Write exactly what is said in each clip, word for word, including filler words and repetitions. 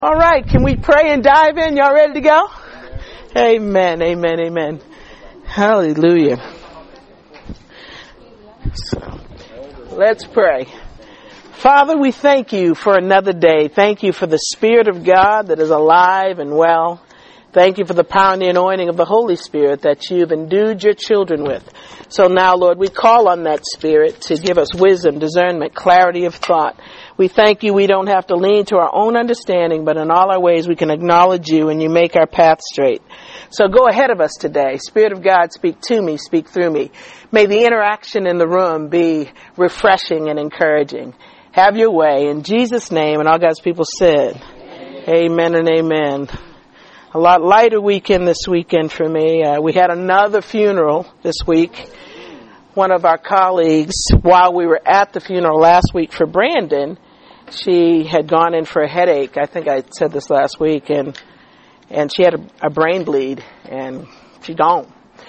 All right, can we pray and dive in? Y'all ready to go? Amen, amen, amen. Hallelujah. So, let's pray. Father, we thank you for another day. Thank you for the Spirit of God that is alive and well. Thank you for the power and the anointing of the Holy Spirit that you've endued your children with. So now, Lord, we call on that Spirit to give us wisdom, discernment, clarity of thought. We thank you we don't have to lean to our own understanding, but in all our ways we can acknowledge you and you make our path straight. So go ahead of us today. Spirit of God, speak to me, speak through me. May the interaction in the room be refreshing and encouraging. Have your way. In Jesus' name, and all God's people said, amen, amen and amen. A lot lighter weekend this weekend for me. Uh, we had another funeral this week. One of our colleagues, while we were at the funeral last week for Brandon, she had gone in for a headache. I think I said this last week, and and she had a, a brain bleed, and she gone.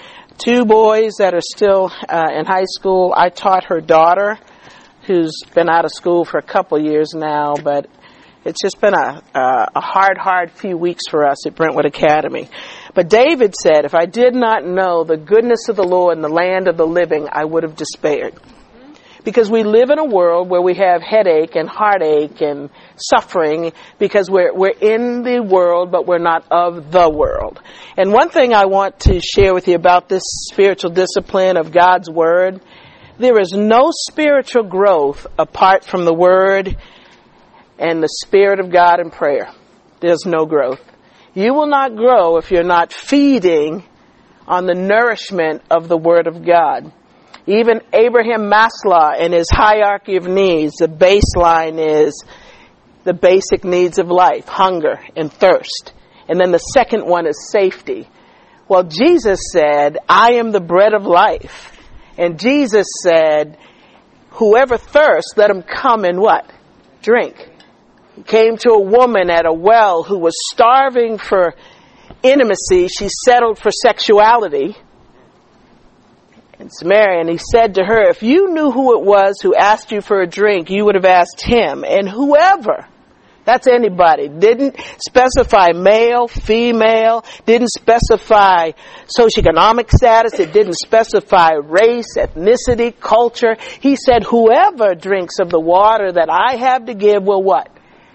Two boys that are still uh, in high school. I taught her daughter, who's been out of school for a couple years now, but it's just been a, a, a hard, hard few weeks for us at Brentwood Academy. But David said, if I did not know the goodness of the Lord in the land of the living, I would have despaired. Because we live in a world where we have headache and heartache and suffering because we're, we're in the world, but we're not of the world. And one thing I want to share with you about this spiritual discipline of God's Word, there is no spiritual growth apart from the Word and the Spirit of God in prayer. There's no growth. You will not grow if you're not feeding on the nourishment of the Word of God. Even Abraham Maslow in his hierarchy of needs, the baseline is the basic needs of life, hunger and thirst. And then the second one is safety. Well, Jesus said, I am the bread of life. And Jesus said, whoever thirsts, let him come and what? Drink. He came to a woman at a well who was starving for intimacy. She settled for sexuality in Samaria. And he said to her, if you knew who it was who asked you for a drink, you would have asked him. And whoever, that's anybody, didn't specify male, female, didn't specify socioeconomic status, it didn't specify race, ethnicity, culture. He said, whoever drinks of the water that I have to give will what?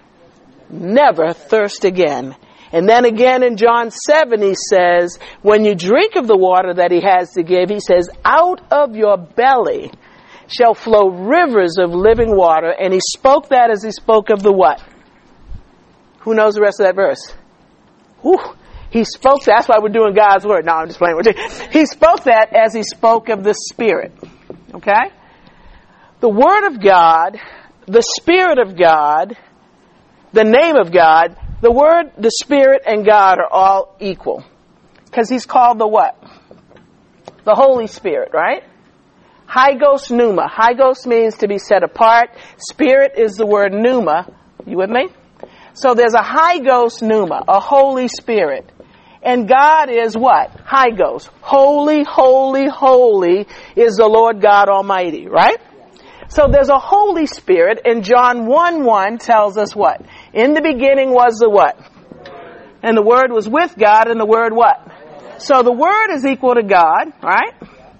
Never thirst again. And then again in John seven, he says, when you drink of the water that he has to give, he says, out of your belly shall flow rivers of living water. And he spoke that as he spoke of the what? Who knows the rest of that verse? Whew. He spoke that. That's why we're doing God's Word. No, I'm just playing with you. He spoke that as he spoke of the Spirit. Okay? The Word of God, the Spirit of God, the name of God, the Word, the Spirit, and God are all equal. Because he's called the what? The Holy Spirit, right? Hygos pneuma. Hygos means to be set apart. Spirit is the word pneuma. You with me? So there's a Hygos pneuma, a Holy Spirit. And God is what? Hygos. Holy, holy, holy is the Lord God Almighty, right? So there's a Holy Spirit, and John one one tells us what? In the beginning was the what? And the Word was with God, and the Word what? So the Word is equal to God, right?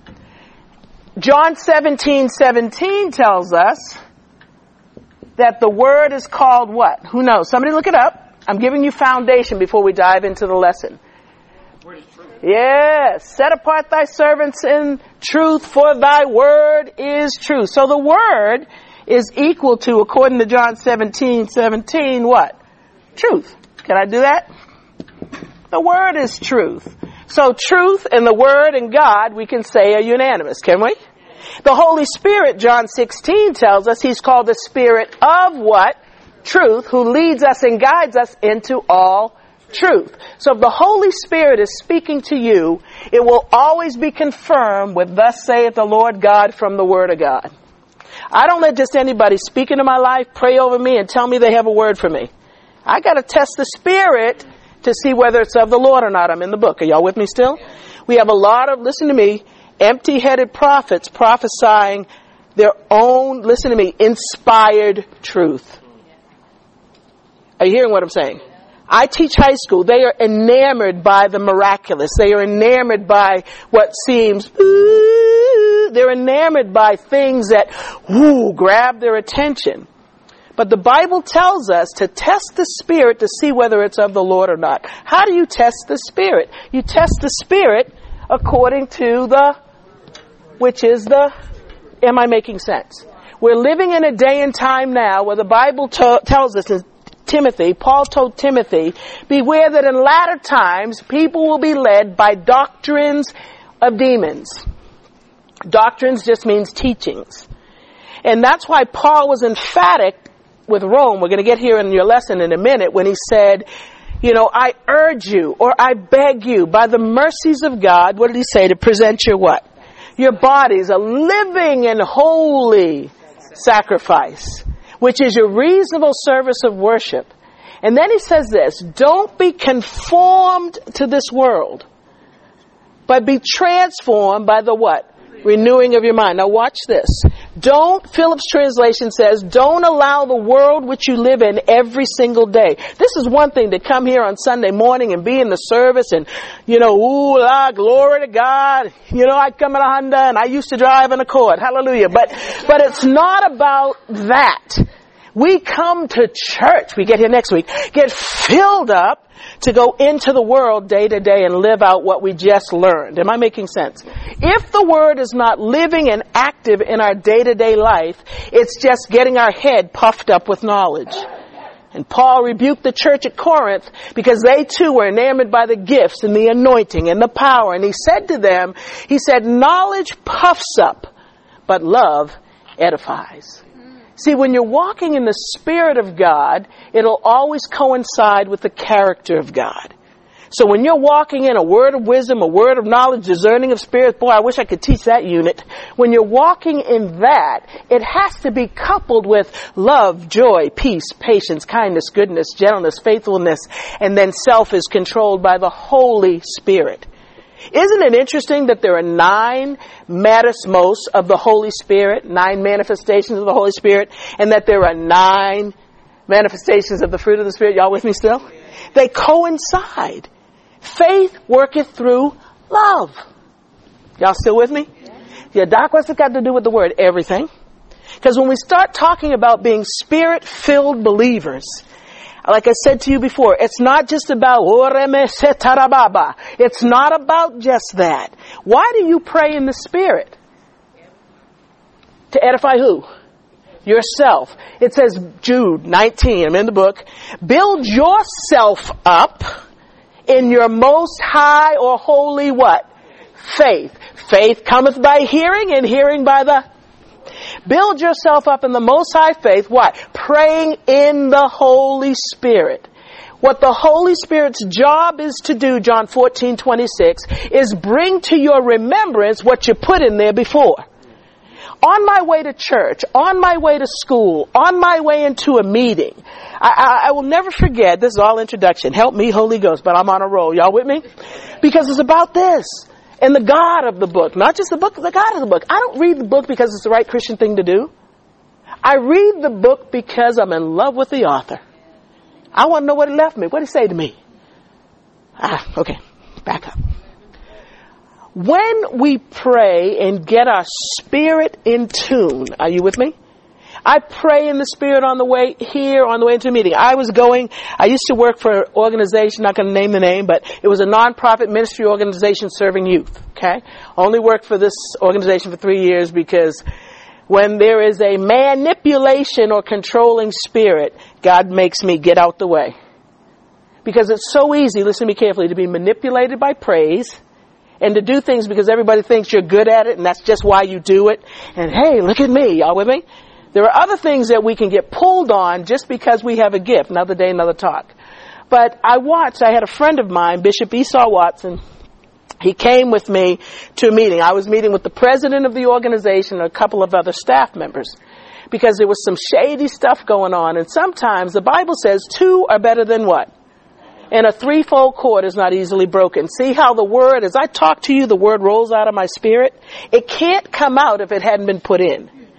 John seventeen seventeen tells us that the Word is called what? Who knows? Somebody look it up. I'm giving you foundation before we dive into the lesson. Yes, set apart thy servants in truth, for thy word is truth. So the word is equal to, according to John seventeen seventeen, what? Truth. Can I do that? The word is truth. So truth and the word and God, we can say, are unanimous, can we? The Holy Spirit, John sixteen tells us, he's called the Spirit of what? Truth, who leads us and guides us into all truth. So if the Holy Spirit is speaking to you, it will always be confirmed with thus saith the Lord God from the Word of God. I don't let just anybody speak into my life, pray over me, and tell me they have a word for me. I got to test the Spirit to see whether it's of the Lord or not. I'm in the book. Are y'all with me still? We have a lot of, listen to me, empty-headed prophets prophesying their own, listen to me, inspired truth. Are you hearing what I'm saying? I teach high school. They are enamored by the miraculous. They are enamored by what seems, ooh, they're enamored by things that, whoo, grab their attention. But the Bible tells us to test the Spirit to see whether it's of the Lord or not. How do you test the Spirit? You test the Spirit according to the, which is the, am I making sense? We're living in a day and time now where the Bible to- tells us in Timothy, Paul told Timothy, beware that in latter times people will be led by doctrines of demons. Doctrines just means teachings. And that's why Paul was emphatic with Rome. We're going to get here in your lesson in a minute when he said, you know, I urge you or I beg you by the mercies of God, what did he say? To present your what? Your bodies a living and holy sacrifice, which is your reasonable service of worship. And then he says this, don't be conformed to this world, but be transformed by the what? Renewing of your mind. Now watch this. Don't, Phillips translation says, don't allow the world which you live in every single day. This is one thing to come here on Sunday morning and be in the service and, you know, ooh, la, glory to God. You know, I come in a Honda and I used to drive an Accord. Hallelujah. But, but it's not about that. We come to church, we get here next week, get filled up to go into the world day to day and live out what we just learned. Am I making sense? If the Word is not living and active in our day to day life, it's just getting our head puffed up with knowledge. And Paul rebuked the church at Corinth because they too were enamored by the gifts and the anointing and the power. And he said to them, he said, knowledge puffs up, but love edifies. See, when you're walking in the Spirit of God, it'll always coincide with the character of God. So when you're walking in a word of wisdom, a word of knowledge, discerning of spirits, boy, I wish I could teach that unit. When you're walking in that, it has to be coupled with love, joy, peace, patience, kindness, goodness, gentleness, faithfulness, and then self is controlled by the Holy Spirit. Isn't it interesting that there are nine metasmos of the Holy Spirit, nine manifestations of the Holy Spirit, and that there are nine manifestations of the fruit of the Spirit? Y'all with me still? They coincide. Faith worketh through love. Y'all still with me? Yeah, Doc, what's it got to do with the word? Everything. Because when we start talking about being Spirit-filled believers, like I said to you before, it's not just about, it's not about just that. Why do you pray in the Spirit? To edify who? Yourself. It says, Jude nineteen, I'm in the book, build yourself up in your most high or holy what? Faith. Faith cometh by hearing, and hearing by the... Build yourself up in the most high faith. What? Praying in the Holy Spirit. What the Holy Spirit's job is to do, John fourteen twenty-six, is bring to your remembrance what you put in there before. On my way to church, on my way to school, on my way into a meeting, I, I, I will never forget, this is all introduction, help me Holy Ghost, but I'm on a roll. Y'all with me? Because it's about this. And the God of the book, not just the book, the God of the book. I don't read the book because it's the right Christian thing to do. I read the book because I'm in love with the author. I want to know what he left me. What did he say to me? Ah, okay, back up. When we pray and get our spirit in tune, are you with me? I pray in the Spirit on the way here, on the way into a meeting. I was going, I used to work for an organization, not going to name the name, but it was a non-profit ministry organization serving youth, okay? Only worked for this organization for three years because when there is a manipulation or controlling spirit, God makes me get out the way. Because it's so easy, listen to me carefully, to be manipulated by praise and to do things because everybody thinks you're good at it and that's just why you do it. And hey, look at me, y'all with me? There are other things that we can get pulled on just because we have a gift. Another day, another talk. But I watched, I had a friend of mine, Bishop Esau Watson. He came with me to a meeting. I was meeting with the president of the organization and a couple of other staff members because there was some shady stuff going on. And sometimes the Bible says two are better than what? And a threefold cord is not easily broken. See how the word, as I talk to you, the word rolls out of my spirit? It can't come out if it hadn't been put in.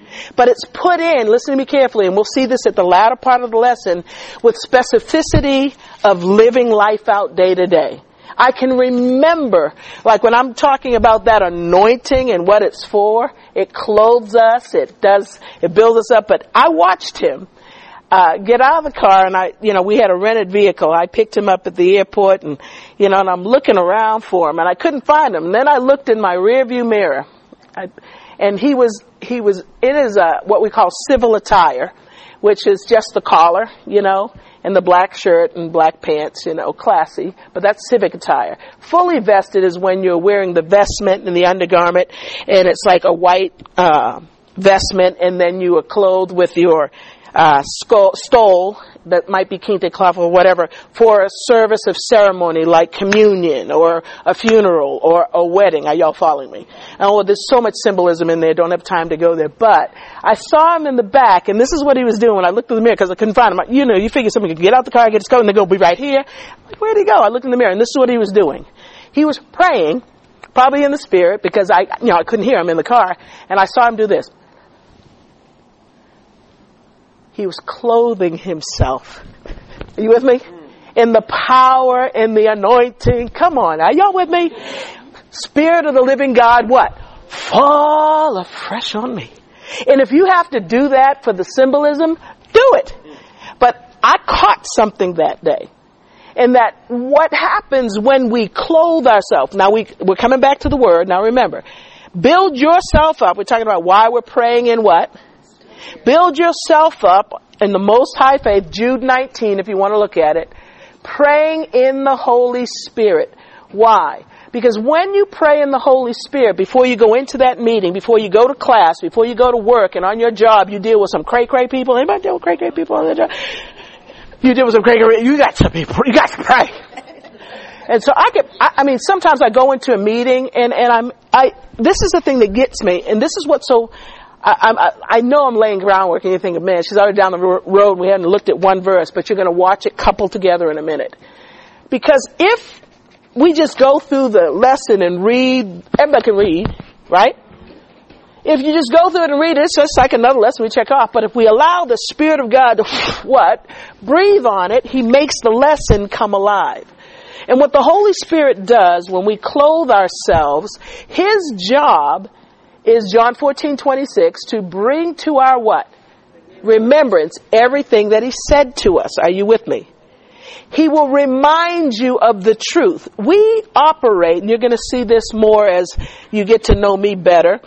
But it's put in, listen to me carefully, and we'll see this at the latter part of the lesson, with specificity of living life out day to day. I can remember, like when I'm talking about that anointing and what it's for, it clothes us, it does, it builds us up. But I watched him uh get out of the car, and I, you know, we had a rented vehicle. I picked him up at the airport, and, you know, and I'm looking around for him, and I couldn't find him. And then I looked in my rearview mirror, I, and he was, he was, it is a, what we call civil attire, which is just the collar, you know, and the black shirt and black pants, you know, classy, but that's civic attire. Fully vested is when you're wearing the vestment and the undergarment, and it's like a white uh vestment, and then you are clothed with your uh skull, stole that might be kente cloth or whatever for a service of ceremony like communion or a funeral or a wedding. Are y'all following me? Oh, there's so much symbolism in there. Don't have time to go there. But I saw him in the back, and this is what he was doing when I looked in the mirror because I couldn't find him. You know, you figure somebody could get out the car, get his coat, and they go, be right here. Like, where'd he go? I looked in the mirror, and this is what he was doing. He was praying, probably in the spirit, because I, you know, I couldn't hear him in the car, and I saw him do this. He was clothing himself. Are you with me? In the power and the anointing. Come on. Are y'all with me? Spirit of the living God, what? Fall afresh on me. And if you have to do that for the symbolism, do it. But I caught something that day. And that what happens when we clothe ourselves. Now we, we're coming back to the word. Now remember, build yourself up. We're talking about why we're praying in what? Build yourself up in the most high faith, Jude nineteen, if you want to look at it, praying in the Holy Spirit. Why? Because when you pray in the Holy Spirit, before you go into that meeting, before you go to class, before you go to work, and on your job, you deal with some cray-cray people. Anybody deal with cray-cray people on their job? You deal with some cray-cray, you got to be, you got to pray. And so I could, I, I mean, sometimes I go into a meeting, and, and I'm, I, this is the thing that gets me, and this is what's so, I, I, I know I'm laying groundwork, and you think, man, she's already down the road. We haven't looked at one verse, but you're going to watch it coupled together in a minute. Because if we just go through the lesson and read, everybody can read, right? If you just go through it and read it, it's just like another lesson we check off. But if we allow the Spirit of God to, what? Breathe on it, He makes the lesson come alive. And what the Holy Spirit does when we clothe ourselves, His job is John fourteen twenty-six, to bring to our what? Remembrance everything that He said to us. Are you with me? He will remind you of the truth. We operate, and you're going to see this more as you get to know me better.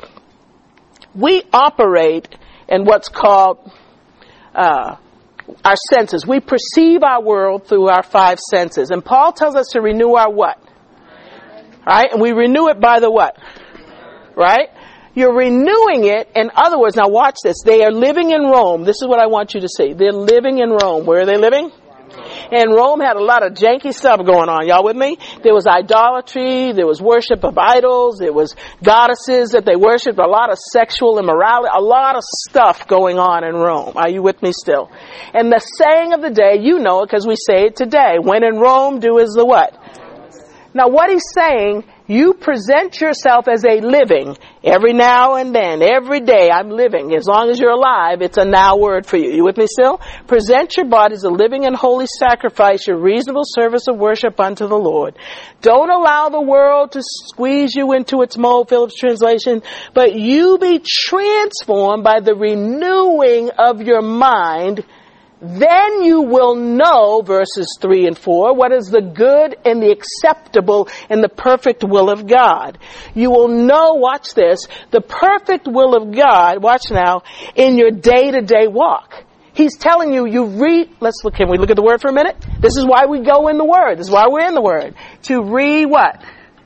We operate in what's called uh, our senses. We perceive our world through our five senses. And Paul tells us to renew our what? Right? And we renew it by the what? Right? You're renewing it. In other words, now watch this. They are living in Rome. This is what I want you to see. They're living in Rome. Where are they living? And Rome had a lot of janky stuff going on. Y'all with me? There was idolatry. There was worship of idols. There was goddesses that they worshiped. A lot of sexual immorality. A lot of stuff going on in Rome. Are you with me still? And the saying of the day, you know it because we say it today. When in Rome, do as the what? Now what he's saying, you present yourself as a living. Every now and then, every day, I'm living. As long as you're alive, it's a now word for you. You with me still? Present your body as a living and holy sacrifice, your reasonable service of worship unto the Lord. Don't allow the world to squeeze you into its mold, Phillips translation, but you be transformed by the renewing of your mind. Then you will know, verses three and four, what is the good and the acceptable and the perfect will of God. You will know, watch this, the perfect will of God, watch now, in your day-to-day walk. He's telling you, you read, let's look, can we look at the word for a minute? This is why we go in the word. This is why we're in the word. To read what?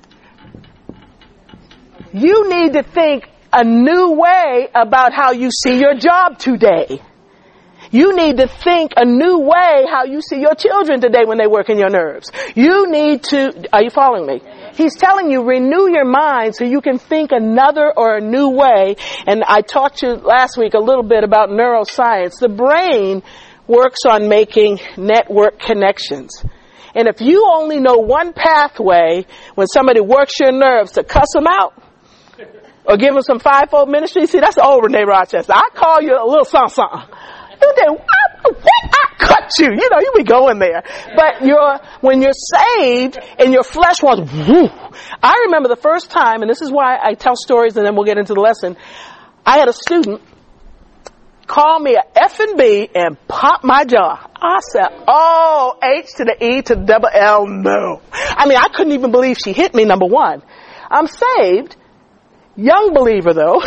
You need to think a new way about how you see your job today. You need to think a new way how you see your children today when they work in your nerves. You need to, are you following me? He's telling you, renew your mind so you can think another or a new way. And I talked to you last week a little bit about neuroscience. The brain works on making network connections. And if you only know one pathway when somebody works your nerves to cuss them out, or give them some fivefold ministry. See, that's the old Renee Rochester. I call you a little something, something. You did what? What? I cut you. You know, you be going there. But you're, when you're saved and your flesh wants, whoo. I remember the first time, and this is why I tell stories and then we'll get into the lesson. I had a student call me a F and B and pop my jaw. I said, oh, H to the E to the double L, no. I mean, I couldn't even believe she hit me, number one. I'm saved. Young believer, though.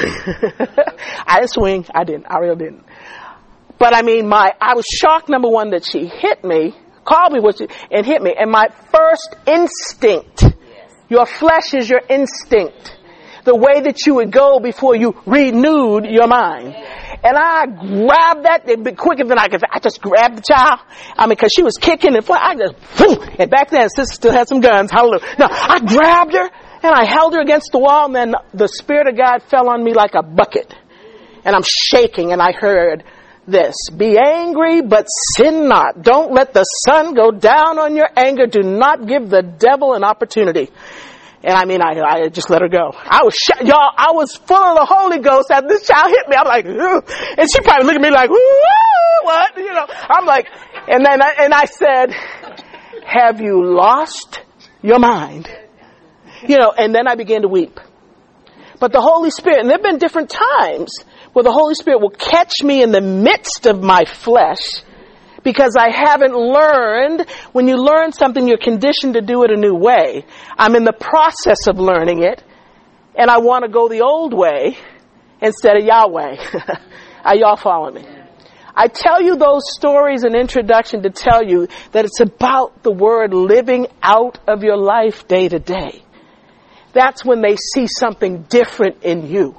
I didn't swing. I didn't. I really didn't. But I mean, my, I was shocked, number one, that she hit me, called me what she, and hit me. And my first instinct, yes. Your flesh is your instinct. The way that you would go before you renewed your mind. And I grabbed that, it'd be quicker than I could. I just grabbed the child. I mean, cause she was kicking and I just, whoo, and back then, sister still had some guns. Hallelujah. No, I grabbed her and I held her against the wall and then the Spirit of God fell on me like a bucket. And I'm shaking and I heard this, be angry, but sin not. Don't let the sun go down on your anger. Do not give the devil an opportunity. And I mean, I, I just let her go. I was, sh- y'all, I was full of the Holy Ghost after this child hit me. I'm like, ugh. And she probably looked at me like, what? You know, I'm like, and then I, and I said, have you lost your mind? You know, and then I began to weep. But the Holy Spirit, and there have been different times where the Holy Spirit will catch me in the midst of my flesh because I haven't learned. When you learn something, you're conditioned to do it a new way. I'm in the process of learning it, and I want to go the old way instead of Yahweh. Are y'all following me? I tell you those stories in introduction to tell you that it's about the word living out of your life day to day. That's when they see something different in you.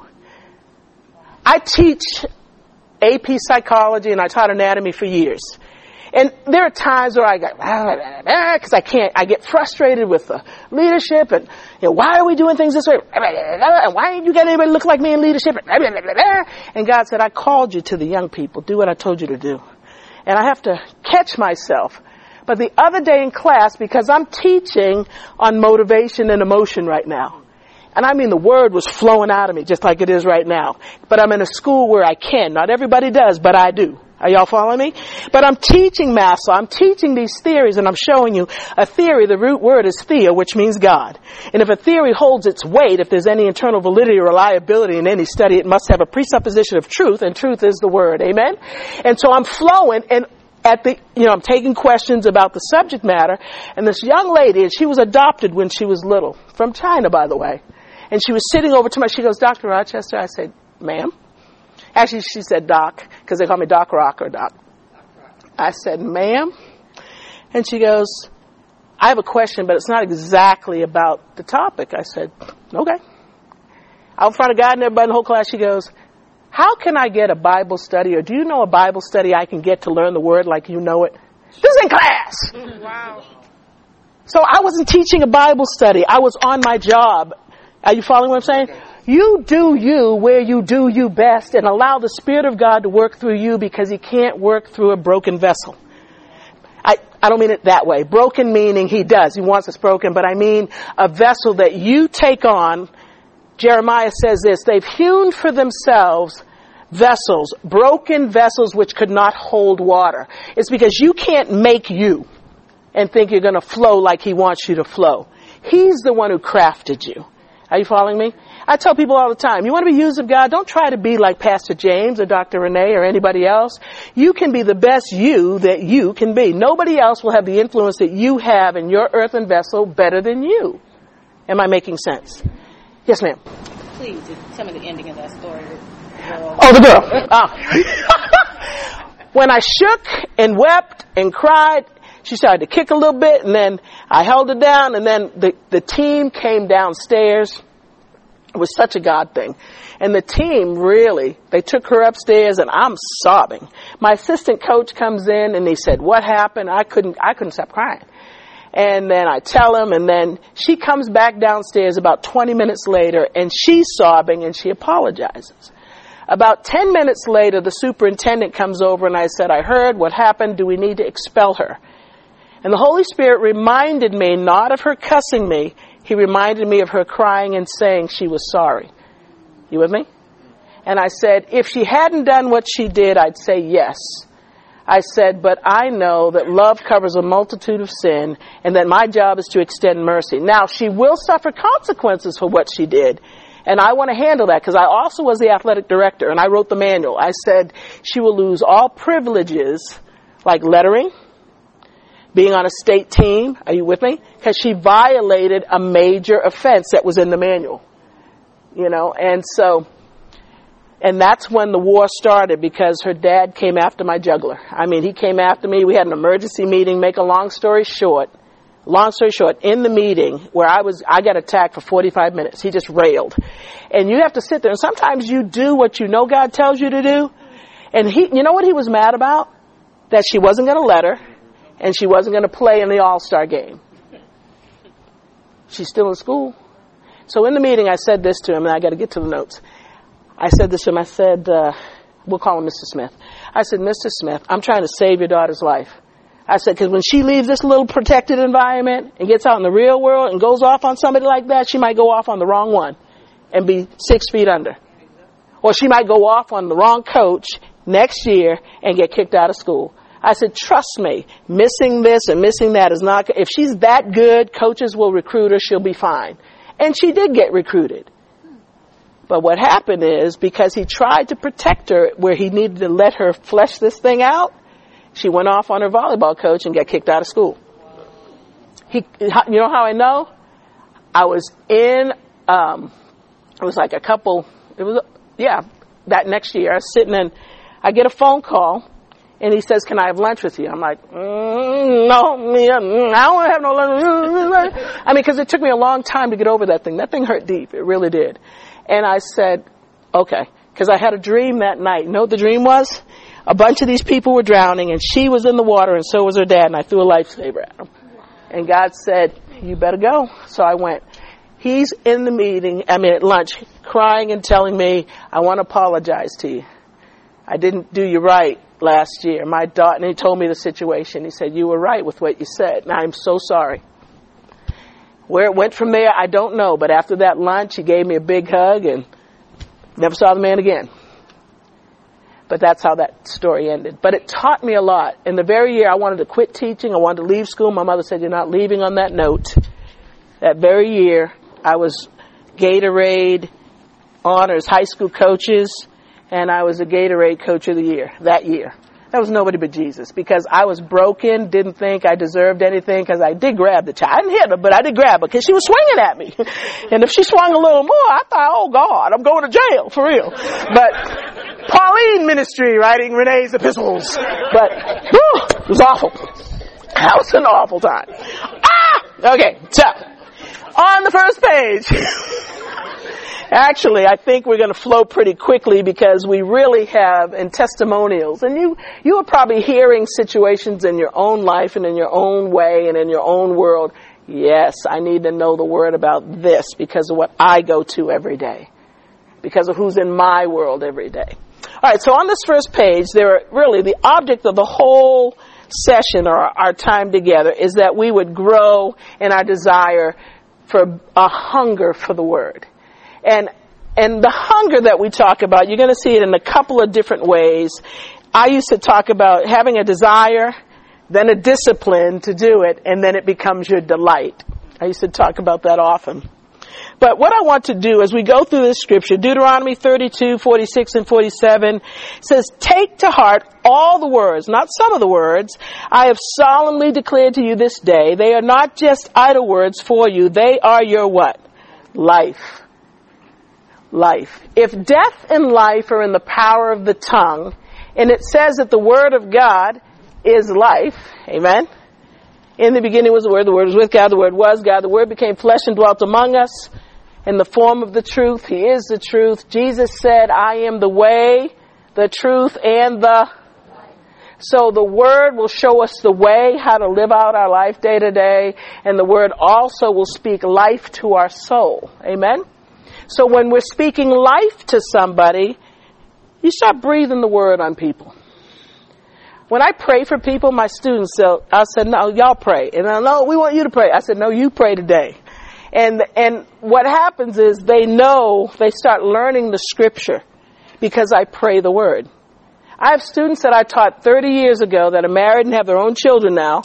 I teach A P psychology and I taught anatomy for years. And there are times where I go, because I can't, I get frustrated with the leadership and, you know, why are we doing things this way? And why ain't you got anybody look like me in leadership? And God said, I called you to the young people. Do what I told you to do. And I have to catch myself. But the other day in class, because I'm teaching on motivation and emotion right now. And I mean, the word was flowing out of me just like it is right now. But I'm in a school where I can. Not everybody does, but I do. Are y'all following me? But I'm teaching math, so I'm teaching these theories and I'm showing you a theory. The root word is theo, which means God. And if a theory holds its weight, if there's any internal validity or reliability in any study, it must have a presupposition of truth, and truth is the word. Amen? And so I'm flowing, and at the, you know, I'm taking questions about the subject matter, and this young lady, and she was adopted when she was little, from China, by the way. And she was sitting over to me, she goes, Doctor Rochester. I said, ma'am? Actually, she said Doc, because they call me Doc Rock or Doc. I said, ma'am? And she goes, I have a question, but it's not exactly about the topic. I said, okay. Out in front of God and everybody in the whole class, she goes, how can I get a Bible study, or do you know a Bible study I can get to learn the word like you know it? This is in class. Wow. So I wasn't teaching a Bible study. I was on my job. Are you following what I'm saying? You do you where you do you best, and allow the Spirit of God to work through you, because He can't work through a broken vessel. I, I don't mean it that way. Broken meaning He does. He wants us broken, but I mean a vessel that you take on. Jeremiah says this, they've hewn for themselves vessels, broken vessels which could not hold water. It's because you can't make you and think you're going to flow like He wants you to flow. He's the one who crafted you. Are you following me? I tell people all the time, you want to be used of God, don't try to be like Pastor James or Doctor Renee or anybody else. You can be the best you that you can be. Nobody else will have the influence that you have in your earthen vessel better than you. Am I making sense? Yes, ma'am. Please, tell me the ending of that story. Girl. Oh, the girl. Oh. When I shook and wept and cried, she started to kick a little bit, and then I held her down, and then the, the team came downstairs. It was such a God thing. And the team really, they took her upstairs, and I'm sobbing. My assistant coach comes in, and he said, what happened? I couldn't, I couldn't stop crying. And then I tell him, and then she comes back downstairs about twenty minutes later, and she's sobbing, and she apologizes. About ten minutes later, the superintendent comes over, and I said, I heard what happened. Do we need to expel her? And the Holy Spirit reminded me not of her cussing me. He reminded me of her crying and saying she was sorry. You with me? And I said, if she hadn't done what she did, I'd say yes. I said, but I know that love covers a multitude of sin and that my job is to extend mercy. Now, she will suffer consequences for what she did. And I want to handle that because I also was the athletic director and I wrote the manual. I said she will lose all privileges like lettering, being on a state team. Are you with me? Because she violated a major offense that was in the manual. You know, and so... And that's when the war started because her dad came after my juggler. I mean, he came after me. We had an emergency meeting. Make a long story short, long story short, in the meeting where I was, I got attacked for forty-five minutes. He just railed. And you have to sit there. And sometimes you do what you know God tells you to do. And he, you know what he was mad about? That she wasn't going to let her and she wasn't going to play in the All-Star game. She's still in school. So in the meeting, I said this to him, and I got to get to the notes. I said this to him. I said, uh, we'll call him Mister Smith. I said, Mister Smith, I'm trying to save your daughter's life. I said, because when she leaves this little protected environment and gets out in the real world and goes off on somebody like that, she might go off on the wrong one and be six feet under. Or she might go off on the wrong coach next year and get kicked out of school. I said, trust me, missing this and missing that is not, if she's that good, coaches will recruit her, she'll be fine. And she did get recruited. But what happened is, because he tried to protect her where he needed to let her flesh this thing out, she went off on her volleyball coach and got kicked out of school. He, you know how I know? I was in, um, it was like a couple, it was, yeah, that next year, I was sitting in, I get a phone call, and he says, can I have lunch with you? I'm like, mm, no, me, I don't want to have no lunch. I mean, because it took me a long time to get over that thing. That thing hurt deep. It really did. And I said, okay, because I had a dream that night. You know what the dream was? A bunch of these people were drowning, and she was in the water, and so was her dad, and I threw a lifesaver at him. And God said, you better go. So I went. He's in the meeting, I mean at lunch, crying and telling me, I want to apologize to you. I didn't do you right last year. My daughter, and he told me the situation. He said, you were right with what you said, and I'm so sorry. Where it went from there, I don't know. But after that lunch, he gave me a big hug and never saw the man again. But that's how that story ended. But it taught me a lot. In the very year I wanted to quit teaching, I wanted to leave school, my mother said, you're not leaving on that note. That very year, I was Gatorade honors high school coaches, and I was a Gatorade coach of the year that year. That was nobody but Jesus, because I was broken, didn't think I deserved anything, because I did grab the child. I didn't hit her, but I did grab her, because she was swinging at me. And if she swung a little more, I thought, oh, God, I'm going to jail, for real. But Pauline ministry, writing Renee's epistles. But, whew, it was awful. That was an awful time. Ah! Okay, so, on the first page. Actually, I think we're going to flow pretty quickly because we really have in testimonials. And you, you are probably hearing situations in your own life and in your own way and in your own world. Yes, I need to know the word about this because of what I go to every day. Because of who's in my world every day. All right, so on this first page, there are really the object of the whole session or our time together is that we would grow in our desire for a hunger for the word. And and the hunger that we talk about, you're going to see it in a couple of different ways. I used to talk about having a desire, then a discipline to do it, and then it becomes your delight. I used to talk about that often. But what I want to do as we go through this scripture, Deuteronomy thirty-two, forty-six, and forty-seven, says, take to heart all the words, not some of the words, I have solemnly declared to you this day. They are not just idle words for you. They are your what? Life. Life. If death and life are in the power of the tongue, and it says that the word of God is life, amen? In the beginning was the word, the word was with God, the word was God, the word became flesh and dwelt among us in the form of the truth. He is the truth. Jesus said, I am the way, the truth, and the... So the word will show us the way, how to live out our life day to day, and the word also will speak life to our soul, amen? So when we're speaking life to somebody, you start breathing the word on people. When I pray for people, my students, so I said, no, y'all pray. And I know, we want you to pray. I said, no, you pray today. And, and what happens is they know, they start learning the scripture because I pray the word. I have students that I taught thirty years ago that are married and have their own children now.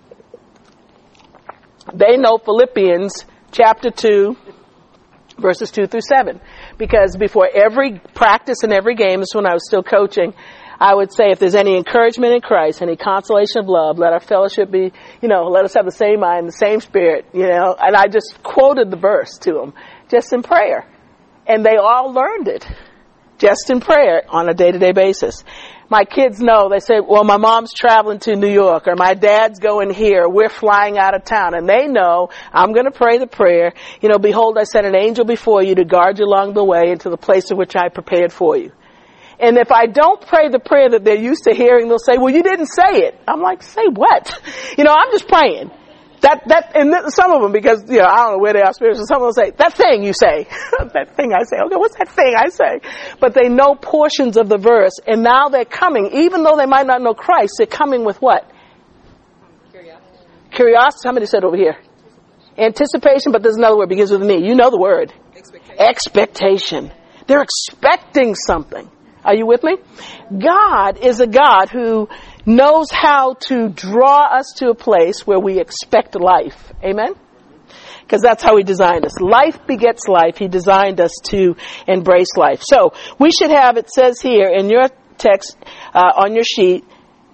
They know Philippians chapter two, verses two through seven. Because before every practice and every game, this is when I was still coaching, I would say, if there's any encouragement in Christ, any consolation of love, let our fellowship be, you know, let us have the same mind, the same spirit, you know. And I just quoted the verse to them, just in prayer. And they all learned it, just in prayer on a day-to-day basis. My kids know, they say, well, my mom's traveling to New York, or my dad's going here, we're flying out of town. And they know, I'm going to pray the prayer, you know, behold, I sent an angel before you to guard you along the way into the place of which I prepared for you. And if I don't pray the prayer that they're used to hearing, they'll say, well, you didn't say it. I'm like, say what? You know, I'm just praying. That, that, and th- some of them, because, you know, I don't know where they are spiritual, some of them say, that thing you say. That thing I say. Okay, what's that thing I say? But they know portions of the verse, and now they're coming, even though they might not know Christ, they're coming with what? Curiosity. Curiosity. Somebody said over here. Anticipation, but there's another word, begins with an E. You know the word. Expectation. Expectation. They're expecting something. Are you with me? God is a God who knows how to draw us to a place where we expect life. Amen? Because that's how He designed us. Life begets life. He designed us to embrace life. So we should have, it says here in your text, uh, on your sheet,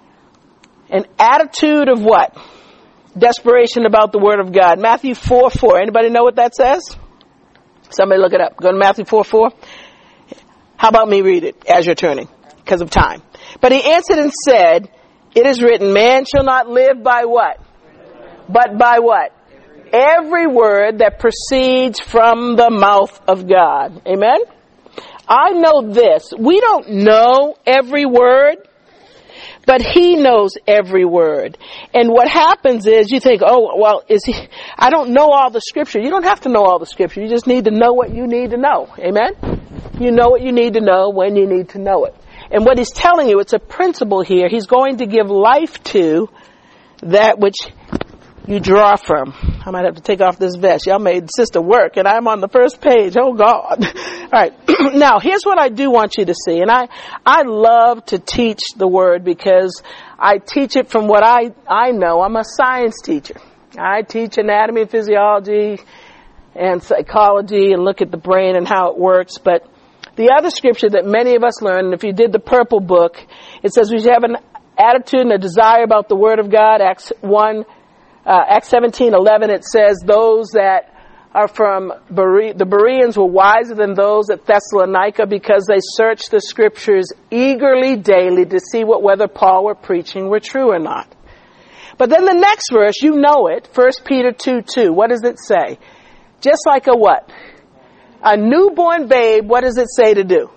an attitude of what? Desperation about the Word of God. Matthew four four. Anybody know what that says? Somebody look it up. Go to Matthew four four. How about me read it as you're turning? Because of time. But He answered and said, it is written, man shall not live by what? But by what? Every word that proceeds from the mouth of God. Amen? I know this. We don't know every word, but He knows every word. And what happens is you think, oh, well, is he, I don't know all the scripture. You don't have to know all the scripture. You just need to know what you need to know. Amen? You know what you need to know when you need to know it. And what He's telling you, it's a principle here. He's going to give life to that which you draw from. I might have to take off this vest. Y'all made sister work, and I'm on the first page. Oh, God. All right. Now, here's what I do want you to see. And I, I love to teach the Word because I teach it from what I, I know. I'm a science teacher. I teach anatomy and physiology and psychology and look at the brain and how it works. But the other scripture that many of us learn, and if you did the purple book, it says we should have an attitude and a desire about the Word of God. Acts one, uh, Acts seventeen eleven, it says those that are from Bere- the Bereans were wiser than those at Thessalonica because they searched the scriptures eagerly daily to see what whether Paul were preaching were true or not. But then the next verse, you know it, First Peter two two. What does it say? Just like a what? A newborn babe, what does it say to do?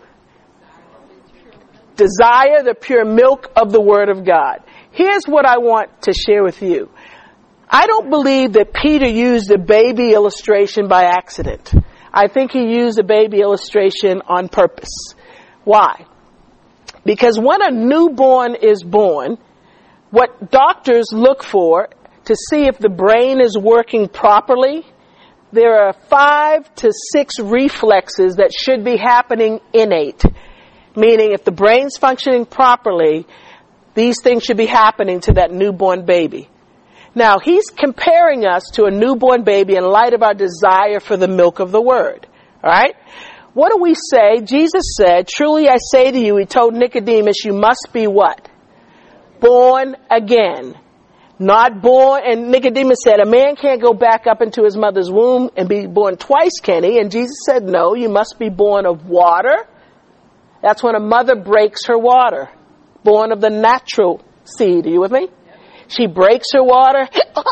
Desire the pure milk of the Word of God. Here's what I want to share with you. I don't believe that Peter used a baby illustration by accident. I think he used a baby illustration on purpose. Why? Because when a newborn is born, what doctors look for to see if the brain is working properly, there are five to six reflexes that should be happening innate. Meaning if the brain's functioning properly, these things should be happening to that newborn baby. Now, he's comparing us to a newborn baby in light of our desire for the milk of the Word. All right? What do we say? Jesus said, truly I say to you, he told Nicodemus, you must be what? Born again. Not born, and Nicodemus said, a man can't go back up into his mother's womb and be born twice, can he? And Jesus said, no, you must be born of water. That's when a mother breaks her water. Born of the natural seed. Are you with me? She breaks her water.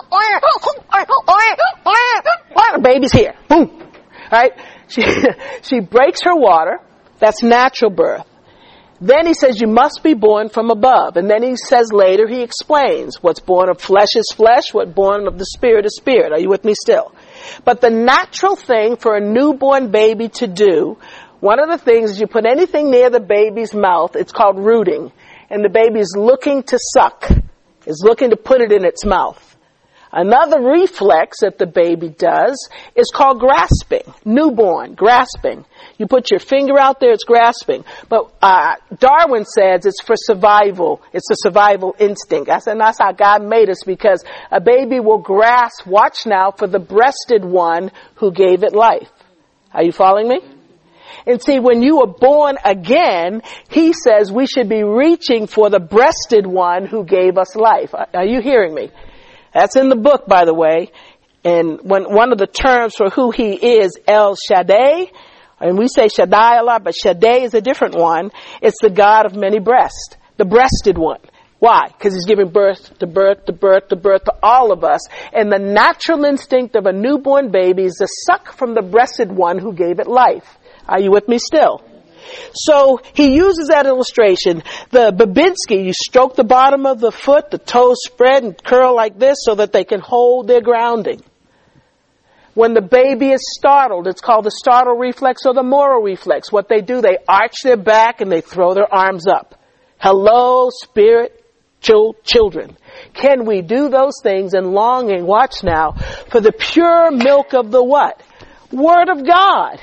The baby's here. Boom. Right? She, she breaks her water. That's natural birth. Then he says you must be born from above. And then he says later, he explains what's born of flesh is flesh, what's born of the spirit is spirit. Are you with me still? But the natural thing for a newborn baby to do, one of the things is you put anything near the baby's mouth, it's called rooting. And the baby is looking to suck, is looking to put it in its mouth. Another reflex that the baby does is called grasping. Newborn, grasping. You put your finger out there, it's grasping. But uh, Darwin says it's for survival. It's a survival instinct. I said that's how God made us, because a baby will grasp, watch now, for the breasted one who gave it life. Are you following me? And see, when you were born again, he says we should be reaching for the breasted one who gave us life. Are you hearing me? That's in the book, by the way. And when one of the terms for who he is, El Shaddai, and we say Shaddai a lot, but Shaddai is a different one. It's the God of many breasts, the breasted one. Why? Because he's giving birth to birth to birth to birth to all of us. And the natural instinct of a newborn baby is to suck from the breasted one who gave it life. Are you with me still? So he uses that illustration. The Babinski, you stroke the bottom of the foot, the toes spread and curl like this so that they can hold their grounding. When the baby is startled, it's called the startle reflex or the Moro reflex. What they do, they arch their back and they throw their arms up. Hello, spirit, chil- children. Can we do those things in longing, watch now, for the pure milk of the what? Word of God.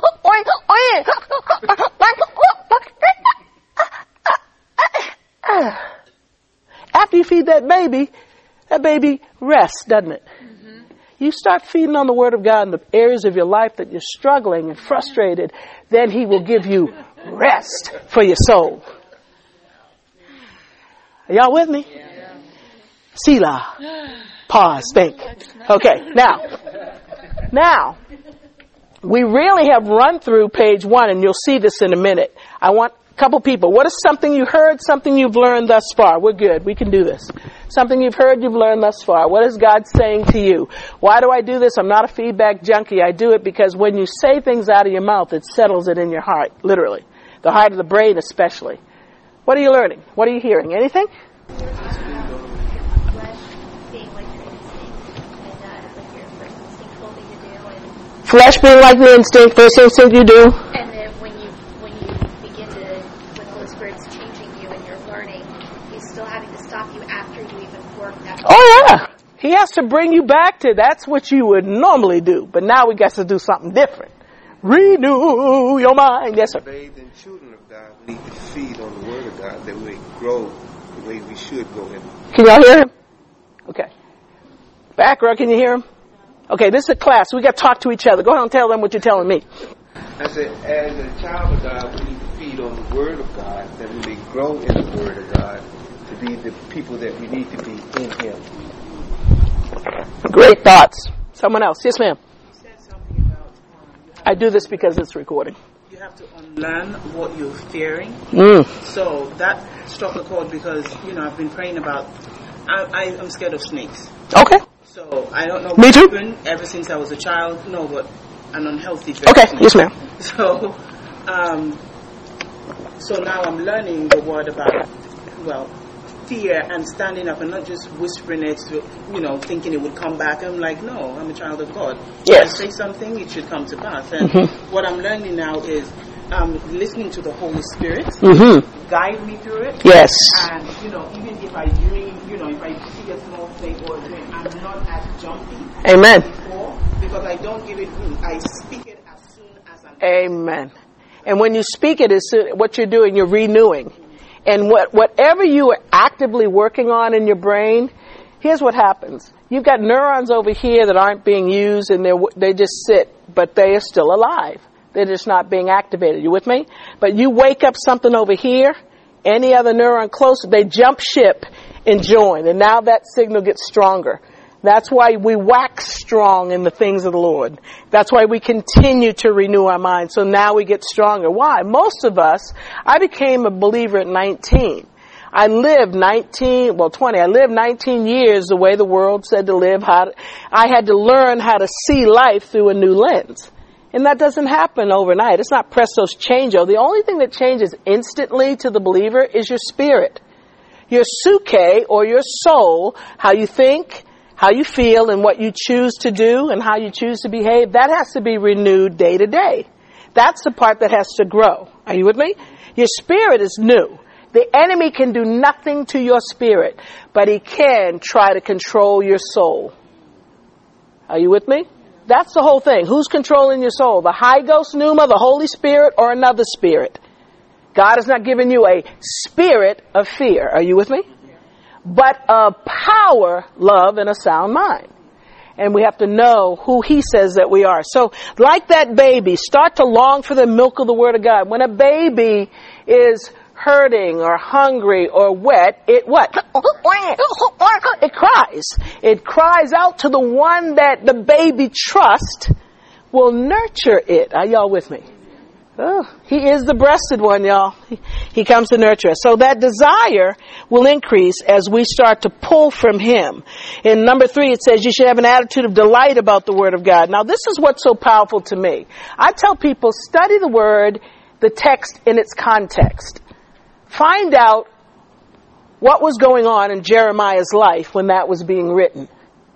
After you feed that baby, that baby rests, doesn't it? Mm-hmm. You start feeding on the Word of God in the areas of your life that you're struggling and frustrated, then he will give you rest for your soul. Are y'all with me? Yeah. Selah. Pause. Think. Okay. Now, now, we really have run through page one, and you'll see this in a minute. I want a couple people. What is something you heard, something you've learned thus far? We're good. We can do this. Something you've heard, you've learned thus far. What is God saying to you? Why do I do this? I'm not a feedback junkie. I do it because when you say things out of your mouth, it settles it in your heart, literally. The heart of the brain especially. What are you learning? What are you hearing? Anything? Flesh being like the instinct, first instinct you do. And then when you when you begin to, when the Holy Spirit's changing you and you're learning, He's still having to stop you after you even work that. Oh yeah, He has to bring you back to that's what you would normally do, but now we got to do something different. Renew your mind, yes sir. Bathed in children of God, we need to feed on the Word of God that we grow the way we should grow in. Can y'all hear him? Okay. Back row, can you hear him? Okay, this is a class. We got to talk to each other. Go ahead and tell them what you're telling me. I said, as a child of God, we need to feed on the Word of God, that we may grow in the Word of God to be the people that we need to be in Him. Great thoughts. Someone else. Yes, ma'am. You said something about... Um, I do this because it's recording. You have to unlearn what you're fearing. Mm. So that struck a chord because, you know, I've been praying about... I, I, I'm scared of snakes. Okay. So I don't know Me what too. happened ever since I was a child. No, but an unhealthy fear. Okay, yes ma'am. So, um, so now I'm learning the word about, well, fear and standing up and not just whispering it, to, you know, thinking it would come back. I'm like, no, I'm a child of God. Yes. If I say something, it should come to pass. And Mm-hmm. what I'm learning now is um, listening to the Holy Spirit Mm-hmm. guide me through it. Yes. And, you know, even if I dream, you know, if I see a small thing or a dream, I'm not as jumpy Amen. as before because I don't give it room. I speak it as soon as I'm... Amen. And when you speak it, is what you're doing, you're renewing. And what whatever you are actively working on in your brain, here's what happens. You've got neurons over here that aren't being used and they they just sit, but they are still alive. They're just not being activated. You with me? But you wake up something over here, any other neuron closer, they jump ship and join. And now that signal gets stronger. That's why we wax strong in the things of the Lord. That's why we continue to renew our minds. So now we get stronger. Why? Most of us, I became a believer at nineteen. I lived nineteen, well twenty, I lived nineteen years the way the world said to live. How to, I had to learn how to see life through a new lens. And that doesn't happen overnight. It's not presto's changeo. The only thing that changes instantly to the believer is your spirit. Your suke or your soul, how you think, how you feel, and what you choose to do and how you choose to behave, that has to be renewed day to day. That's the part that has to grow. Are you with me? Your spirit is new. The enemy can do nothing to your spirit, but he can try to control your soul. Are you with me? That's the whole thing. Who's controlling your soul? The Hygos Pneuma, the Holy Spirit, or another spirit? God has not given you a spirit of fear. Are you with me? But of power, love, and a sound mind. And we have to know who he says that we are. So, like that baby, start to long for the milk of the Word of God. When a baby is hurting or hungry or wet, it what? It cries. It cries out to the one that the baby trusts will nurture it. Are y'all with me? Oh, he is the breasted one, y'all. He, he comes to nurture us. So that desire will increase as we start to pull from him. In number three, it says you should have an attitude of delight about the Word of God. Now, this is what's so powerful to me. I tell people, study the Word, the text in its context. Find out what was going on in Jeremiah's life when that was being written.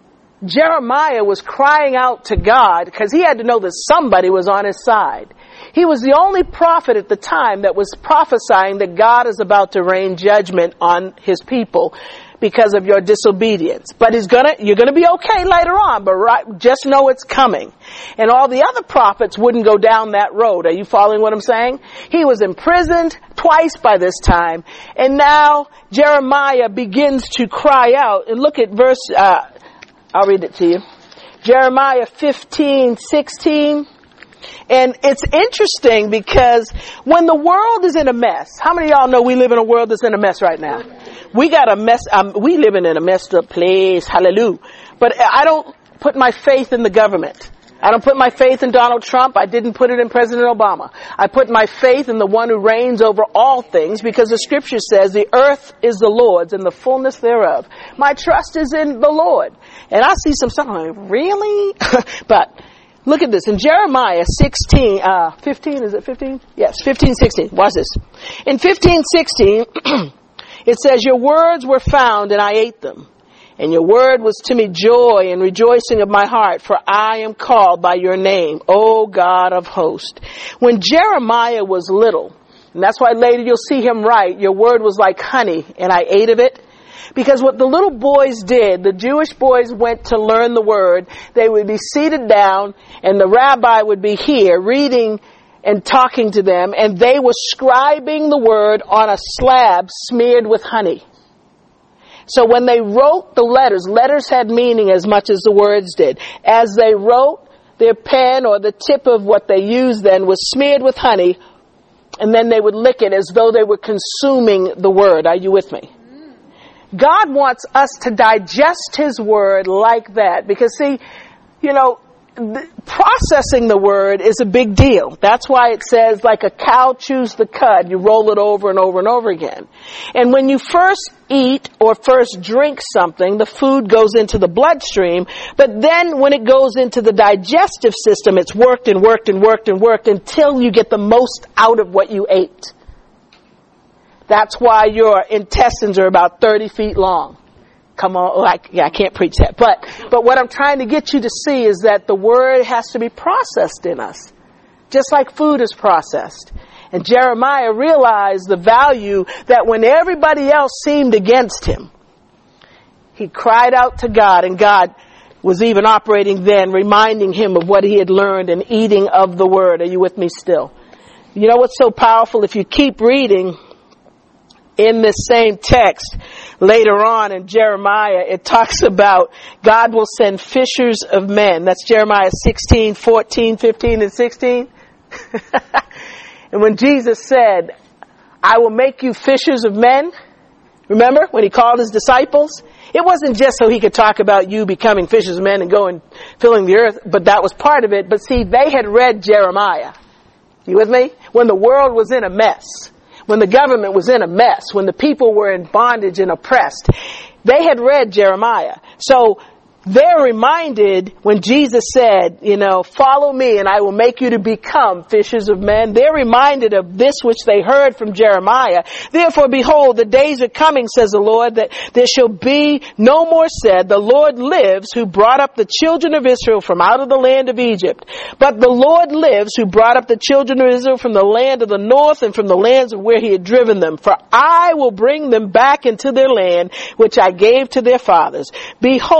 Jeremiah was crying out to God because he had to know that somebody was on his side. He was the only prophet at the time that was prophesying that God is about to rain judgment on his people because of your disobedience. But he's gonna, you're gonna be okay later on, but right, just know it's coming. And all the other prophets wouldn't go down that road. Are you following what I'm saying? He was imprisoned twice by this time, and now Jeremiah begins to cry out. And look at verse, uh, I'll read it to you. Jeremiah fifteen sixteen. And it's interesting because when the world is in a mess, how many of y'all know we live in a world that's in a mess right now? We got a mess, um, we live in a messed up place, hallelujah. But I don't put my faith in the government. I don't put my faith in Donald Trump. I didn't put it in President Obama. I put my faith in the one who reigns over all things because the scripture says the earth is the Lord's and the fullness thereof. My trust is in the Lord. And I see some stuff, I'm like, really? But look at this. In Jeremiah sixteen, uh, fifteen, is it fifteen? Yes, fifteen, sixteen. Watch this. In fifteen, sixteen, it says, your words were found and I ate them. And your word was to me joy and rejoicing of my heart, for I am called by your name, O God of hosts. When Jeremiah was little, and that's why later you'll see him write, your word was like honey and I ate of it. Because what the little boys did, the Jewish boys went to learn the word, they would be seated down and the rabbi would be here reading and talking to them, and they were scribing the word on a slab smeared with honey. So when they wrote the letters, letters had meaning as much as the words did. As they wrote, their pen or the tip of what they used then was smeared with honey, and then they would lick it as though they were consuming the word. Are you with me? God wants us to digest his word like that. Because see, you know, the, processing the word is a big deal. That's why it says, like a cow chews the cud, you roll it over and over and over again. And when you first eat or first drink something, the food goes into the bloodstream. But then when it goes into the digestive system, it's worked and worked and worked and worked until you get the most out of what you ate. That's why your intestines are about thirty feet long. Come on, oh, I, yeah, I can't preach that. But, but what I'm trying to get you to see is that the word has to be processed in us. Just like food is processed. And Jeremiah realized the value that when everybody else seemed against him, he cried out to God, and God was even operating then, reminding him of what he had learned and eating of the word. Are you with me still? You know what's so powerful? If you keep reading in this same text, later on in Jeremiah, it talks about God will send fishers of men. That's Jeremiah sixteen, fourteen, fifteen, and sixteen. And when Jesus said, I will make you fishers of men, remember when he called his disciples? It wasn't just so he could talk about you becoming fishers of men and going filling the earth, but that was part of it. But see, they had read Jeremiah. You with me? When the world was in a mess. When the government was in a mess, when the people were in bondage and oppressed, they had read Jeremiah. So they're reminded when Jesus said, you know, follow me and I will make you to become fishers of men. They're reminded of this which they heard from Jeremiah. Therefore, behold, the days are coming, says the Lord, that there shall be no more said, the Lord lives who brought up the children of Israel from out of the land of Egypt. But the Lord lives who brought up the children of Israel from the land of the north and from the lands of where he had driven them. For I will bring them back into their land, which I gave to their fathers. Behold,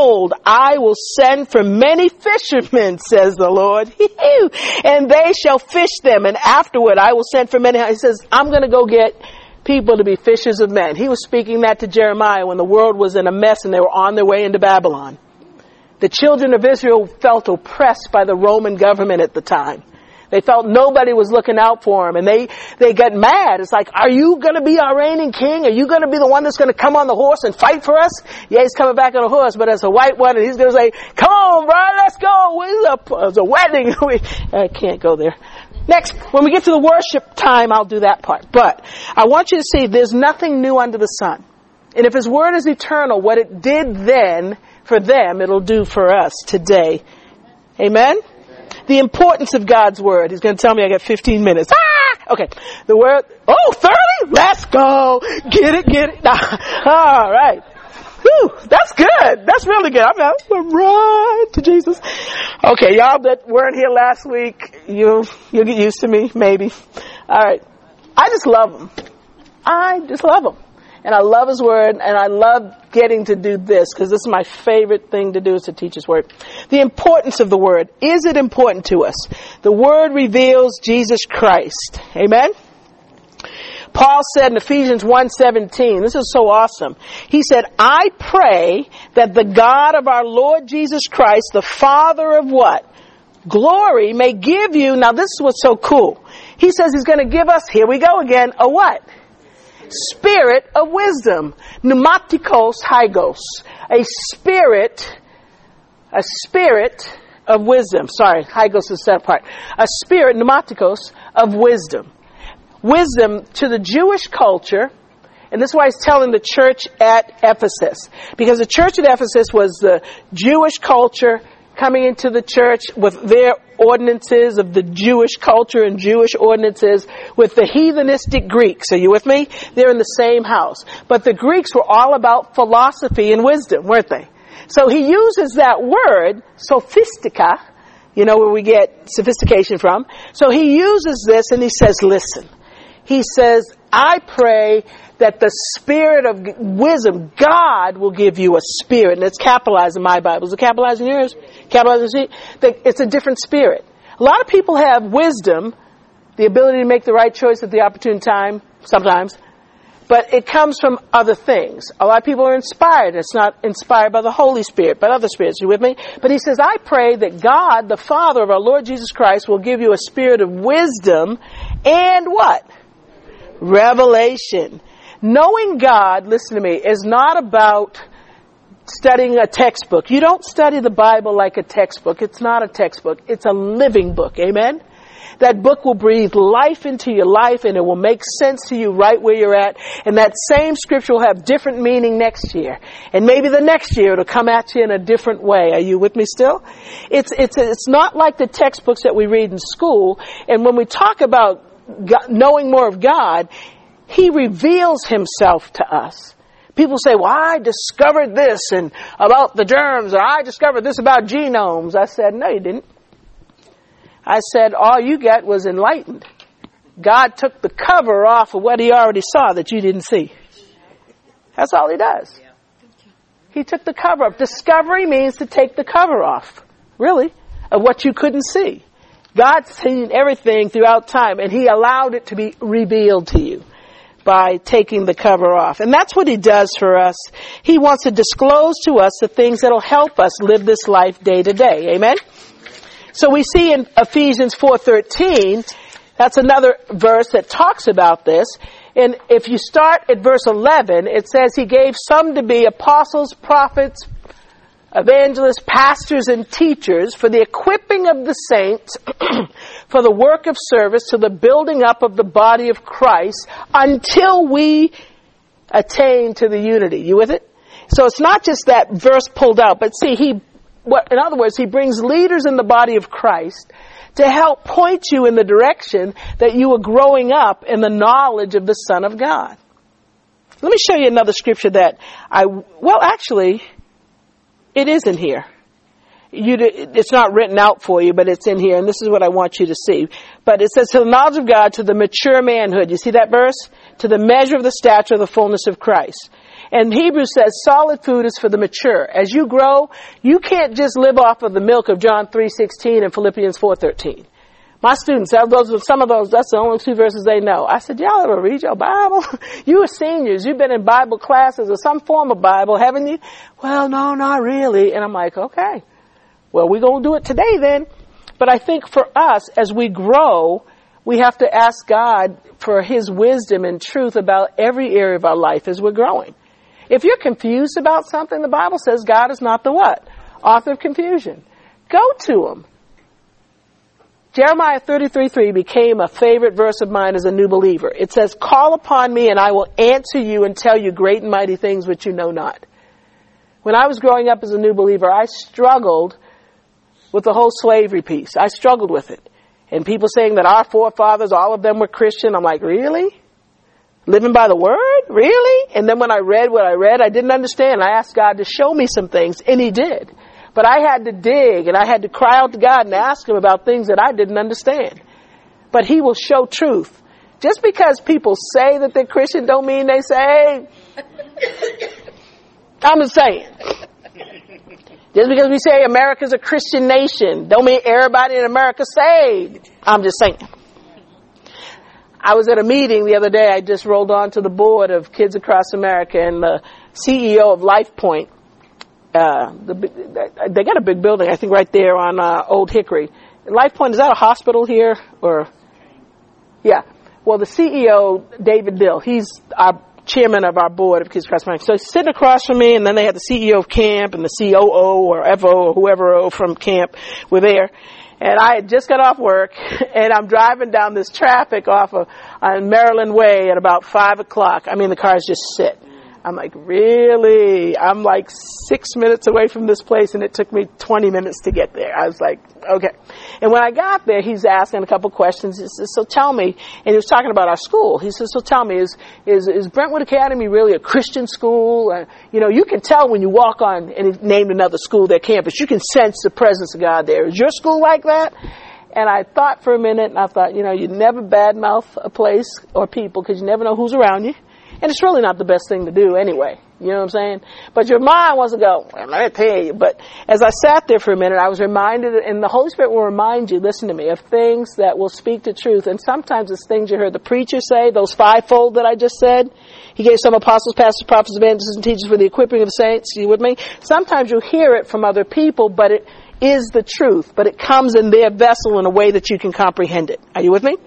I will send for many fishermen, says the Lord, and they shall fish them. And afterward, I will send for many. He says, I'm going to go get people to be fishers of men. He was speaking that to Jeremiah when the world was in a mess and they were on their way into Babylon. The children of Israel felt oppressed by the Roman government at the time. They felt nobody was looking out for them, and they, they got mad. It's like, are you going to be our reigning king? Are you going to be the one that's going to come on the horse and fight for us? Yeah, he's coming back on a horse, but as a white one, and he's going to say, come on, bro, let's go. It's a, it's a wedding. I can't go there. Next, when we get to the worship time, I'll do that part. But I want you to see there's nothing new under the sun. And if his word is eternal, what it did then for them, it'll do for us today. Amen? The importance of God's word. He's going to tell me I got fifteen minutes. Ah! Okay. The word, oh, thirty? Let's go. Get it, get it. All right. Whew, that's good. That's really good. I'm, I'm right to Jesus. Okay, y'all that weren't here last week, you, you'll get used to me, maybe. All right. I just love him. I just love him. And I love his word, and I love getting to do this, because this is my favorite thing to do, is to teach his word. The importance of the word. Is it important to us? The word reveals Jesus Christ. Amen? Paul said in Ephesians one seventeen, this is so awesome. He said, I pray that the God of our Lord Jesus Christ, the Father of what? Glory, may give you, now this is what's so cool. He says he's going to give us, here we go again, a what? Spirit of wisdom. Pneumatikos hygos. A spirit, a spirit of wisdom. Sorry, hygos is set apart. A spirit, pneumatikos, of wisdom. Wisdom to the Jewish culture, and this is why he's telling the church at Ephesus. Because the church at Ephesus was the Jewish culture coming into the church with their ordinances of the Jewish culture and Jewish ordinances with the heathenistic Greeks. Are you with me? They're in the same house. But the Greeks were all about philosophy and wisdom, weren't they? So he uses that word, sophistica, you know where we get sophistication from. So he uses this and he says, listen. He says, I pray that the spirit of wisdom, God will give you a spirit. And it's capitalized in my Bible. Is it capitalized in yours? Capitalized in yours? It's a different spirit. A lot of people have wisdom, the ability to make the right choice at the opportune time, sometimes. But it comes from other things. A lot of people are inspired. It's not inspired by the Holy Spirit, but other spirits. You with me? But he says, I pray that God, the Father of our Lord Jesus Christ, will give you a spirit of wisdom and what? Revelation. Knowing God, listen to me, is not about studying a textbook. You don't study the Bible like a textbook. It's not a textbook. It's a living book. Amen? That book will breathe life into your life, and it will make sense to you right where you're at. And that same scripture will have different meaning next year. And maybe the next year it'll come at you in a different way. Are you with me still? It's, it's, it's not like the textbooks that we read in school. And when we talk about God, knowing more of God, he reveals himself to us. People say, well, I discovered this and about the germs, or I discovered this about genomes. I said, no, you didn't. I said, all you got was enlightened. God took the cover off of what he already saw that you didn't see. That's all he does. He took the cover off. Discovery means to take the cover off, really, of what you couldn't see. God's seen everything throughout time, and he allowed it to be revealed to you by taking the cover off. And that's what he does for us. He wants to disclose to us the things that will help us live this life day to day. Amen? So we see in Ephesians four thirteen, that's another verse that talks about this. And if you start at verse eleven, it says he gave some to be apostles, prophets, evangelists, pastors, and teachers for the equipping of the saints for the work of service to the building up of the body of Christ until we attain to the unity. You with it? So it's not just that verse pulled out, but see, he, what, in other words, he brings leaders in the body of Christ to help point you in the direction that you are growing up in the knowledge of the Son of God. Let me show you another scripture that I, well, actually, it is in here. You, it's not written out for you, but it's in here, and this is what I want you to see. But it says, to the knowledge of God, to the mature manhood. You see that verse? To the measure of the stature of the fullness of Christ. And Hebrews says solid food is for the mature. As you grow, you can't just live off of the milk of John three sixteen and Philippians four thirteen. My students, those are some of those, that's the only two verses they know. I said, y'all ever read your Bible? You are seniors. You've been in Bible classes or some form of Bible, haven't you? Well, no, not really. And I'm like, okay. Well, we're going to do it today then. But I think for us, as we grow, we have to ask God for His wisdom and truth about every area of our life as we're growing. If you're confused about something, the Bible says God is not the what? Author of confusion. Go to Him. Jeremiah thirty-three three became a favorite verse of mine as a new believer. It says, call upon me and I will answer you and tell you great and mighty things which you know not. When I was growing up as a new believer, I struggled with the whole slavery piece. I struggled with it. And people saying that our forefathers, all of them were Christian. I'm like, really? Living by the word? Really? And then when I read what I read, I didn't understand. I asked God to show me some things, and He did. But I had to dig, and I had to cry out to God and ask Him about things that I didn't understand. But He will show truth. Just because people say that they're Christian don't mean they say. I'm just saying. Just because we say America's a Christian nation don't mean everybody in America saved. I'm just saying. I was at a meeting the other day. I just rolled on to the board of Kids Across America, and the C E O of Life Point, uh, the, they got a big building, I think, right there on uh, Old Hickory. Life Point, is that a hospital here? Or, yeah. Well, the C E O, David Dill, he's our chairman of our board of Kids Across America. So he's sitting across from me, and then they had the C E O of camp and the C O O or F O or whoever from camp were there. And I had just got off work, and I'm driving down this traffic off of on Maryland Way at about five o'clock. I mean, the cars just sit. I'm like, really? I'm like six minutes away from this place, and it took me twenty minutes to get there. I was like, okay. And when I got there, he's asking a couple questions. He says, so tell me, and he was talking about our school. He says, so tell me, is is, is Brentwood Academy really a Christian school? Uh, you know, you can tell when you walk on, and he named another school, their campus. You can sense the presence of God there. Is your school like that? And I thought for a minute, and I thought, you know, you never badmouth a place or people because you never know who's around you. And it's really not the best thing to do anyway. You know what I'm saying? But your mind wants to go, well, let me tell you. But as I sat there for a minute, I was reminded, and the Holy Spirit will remind you, listen to me, of things that will speak the truth. And sometimes it's things you heard the preacher say, those fivefold that I just said. He gave some apostles, pastors, prophets, evangelists, and teachers for the equipping of the saints. You with me? Sometimes you hear it from other people, but it is the truth. But it comes in their vessel in a way that you can comprehend it. Are you with me?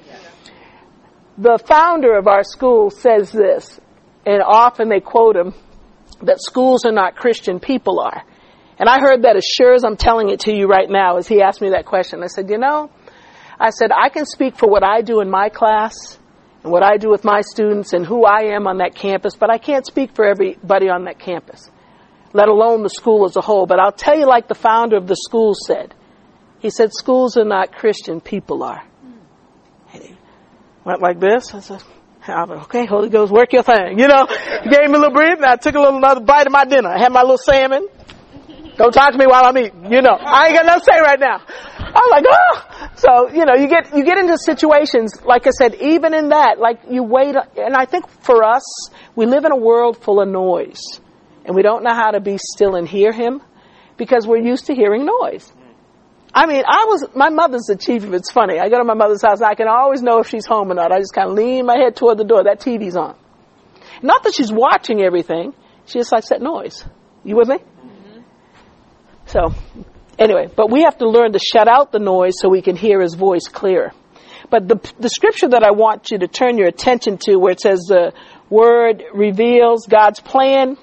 The founder of our school says this, and often they quote him, that schools are not Christian, people are. And I heard that as sure as I'm telling it to you right now as he asked me that question. I said, you know, I said, I can speak for what I do in my class and what I do with my students and who I am on that campus, but I can't speak for everybody on that campus, let alone the school as a whole. But I'll tell you like the founder of the school said. He said, schools are not Christian, people are. And he went like this. I said, okay, Holy Ghost, work your thing. You know, he gave me a little breathe, and I took a little another bite of my dinner. I had my little salmon. Don't talk to me while I'm eating. You know, I ain't got nothing to say right now. I'm like, oh. So, you know, you get you get into situations, like I said, even in that, like you wait. And I think for us, we live in a world full of noise. And we don't know how to be still and hear Him because we're used to hearing noise. I mean, I was, my mother's the chief of it's funny. I go to my mother's house, and I can always know if she's home or not. I just kind of lean my head toward the door. That T V's on. Not that she's watching everything. She just likes that noise. You with me? Mm-hmm. So, anyway, but we have to learn to shut out the noise so we can hear His voice clearer. But the, the scripture that I want you to turn your attention to, where it says the Word reveals God's plan,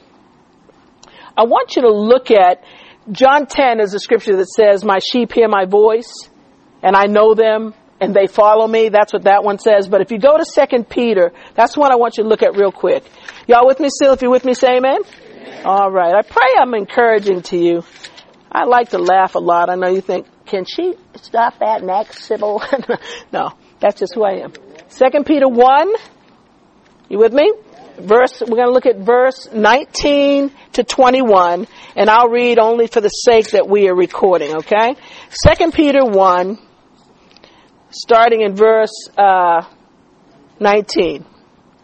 I want you to look at John ten is a scripture that says, my sheep hear my voice, and I know them, and they follow me. That's what that one says. But if you go to Second Peter, that's the one I want you to look at real quick. Y'all with me still? If you're with me, say amen. Amen. All right. I pray I'm encouraging to you. I like to laugh a lot. I know you think, can she stop that next, Sybil? No, that's just who I am. Second Peter one. You with me? Verse, we're going to look at verse nineteen to twenty-one, and I'll read only for the sake that we are recording, okay? Second Peter one, starting in verse uh, nineteen.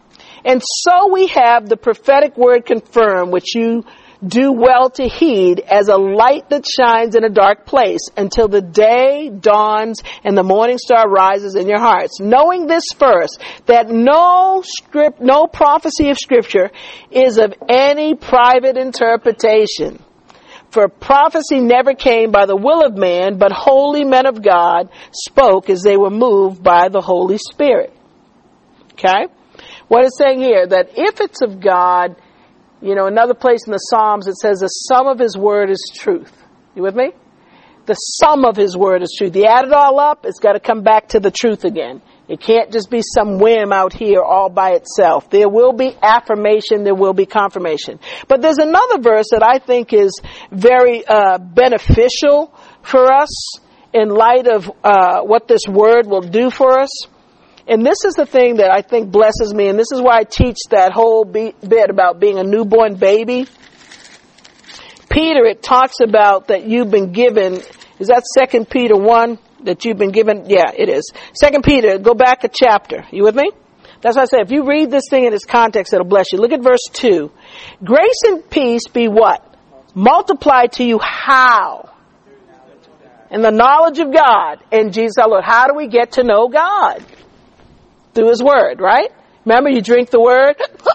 And so we have the prophetic word confirmed, which you do well to heed, as a light that shines in a dark place until the day dawns and the morning star rises in your hearts. Knowing this first, that no script, no prophecy of Scripture is of any private interpretation. For prophecy never came by the will of man, but holy men of God spoke as they were moved by the Holy Spirit. Okay? What it's saying here, that if it's of God, you know, another place in the Psalms it says the sum of his word is truth. You with me? The sum of his word is truth. You add it all up, it's got to come back to the truth again. It can't just be some whim out here all by itself. There will be affirmation, there will be confirmation. But there's another verse that I think is very uh, beneficial for us in light of uh, what this word will do for us. And this is the thing that I think blesses me, and this is why I teach that whole be- bit about being a newborn baby. Peter, it talks about that you've been given, is that Second Peter one, that you've been given? Yeah, it is. Second Peter, go back a chapter. You with me? That's why I say, if you read this thing in its context, it'll bless you. Look at verse two. Grace and peace be what? Multiplied to you how? In the knowledge of God and Jesus our Lord. How do we get to know God? Through his word, right? Remember, you drink the word,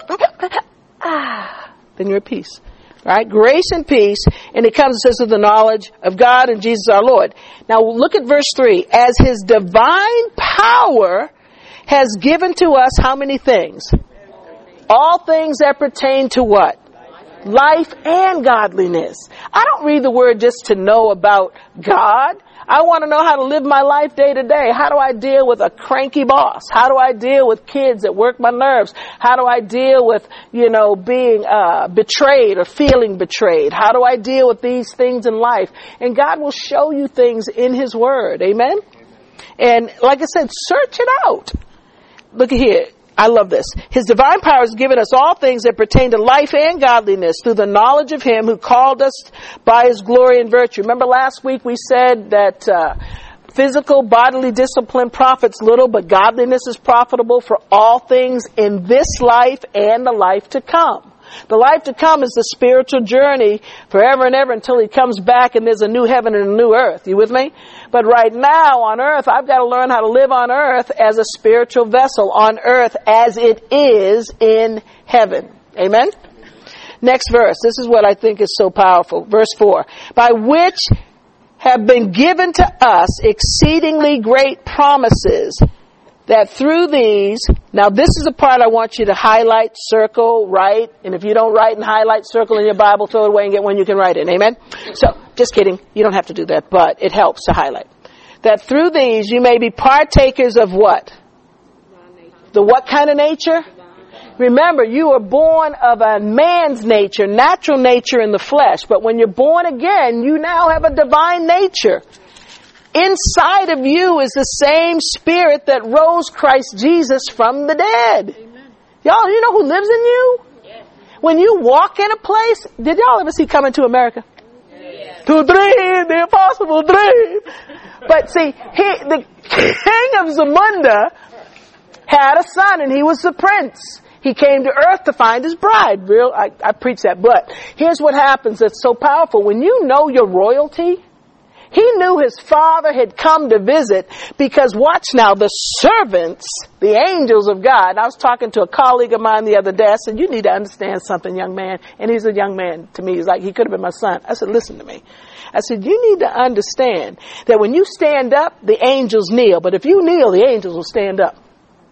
ah, then you're at peace. Right? Grace and peace, and it comes, it says, with the knowledge of God and Jesus our Lord. Now look at verse three. As his divine power has given to us how many things? All things that pertain to what? Life and godliness. I don't read the word just to know about God. I want to know how to live my life day to day. How do I deal with a cranky boss? How do I deal with kids that work my nerves? How do I deal with, you know, being uh, betrayed or feeling betrayed? How do I deal with these things in life? And God will show you things in his word. Amen? And like I said, search it out. Look at here. I love this. His divine power has given us all things that pertain to life and godliness through the knowledge of him who called us by his glory and virtue. Remember last week we said that uh, physical bodily discipline profits little, but godliness is profitable for all things in this life and the life to come. The life to come is the spiritual journey forever and ever until he comes back and there's a new heaven and a new earth. You with me? But right now on earth, I've got to learn how to live on earth as a spiritual vessel on earth as it is in heaven. Amen? Next verse. This is what I think is so powerful. Verse four. By which have been given to us exceedingly great promises, that through these, now this is the part I want you to highlight, circle, write, and if you don't write and highlight, circle in your Bible, throw it away and get one you can write in. Amen? So, just kidding. You don't have to do that, but it helps to highlight. That through these you may be partakers of what? The what kind of nature? Remember, you are born of a man's nature, natural nature in the flesh, but when you're born again, you now have a divine nature. Inside of you is the same spirit that rose Christ Jesus from the dead. Amen. Y'all, you know who lives in you? Yeah. When you walk in a place, did y'all ever see Coming to America? Yeah. To dream, the impossible dream. But see, he, the king of Zamunda had a son and he was the prince. He came to earth to find his bride. Real, I, I preach that. But here's what happens that's so powerful. When you know your royalty, he knew his father had come to visit because, watch now, the servants, the angels of God. I was talking to a colleague of mine the other day. I said, you need to understand something, young man. And he's a young man to me. He's like, he could have been my son. I said, listen to me. I said, you need to understand that when you stand up, the angels kneel. But if you kneel, the angels will stand up.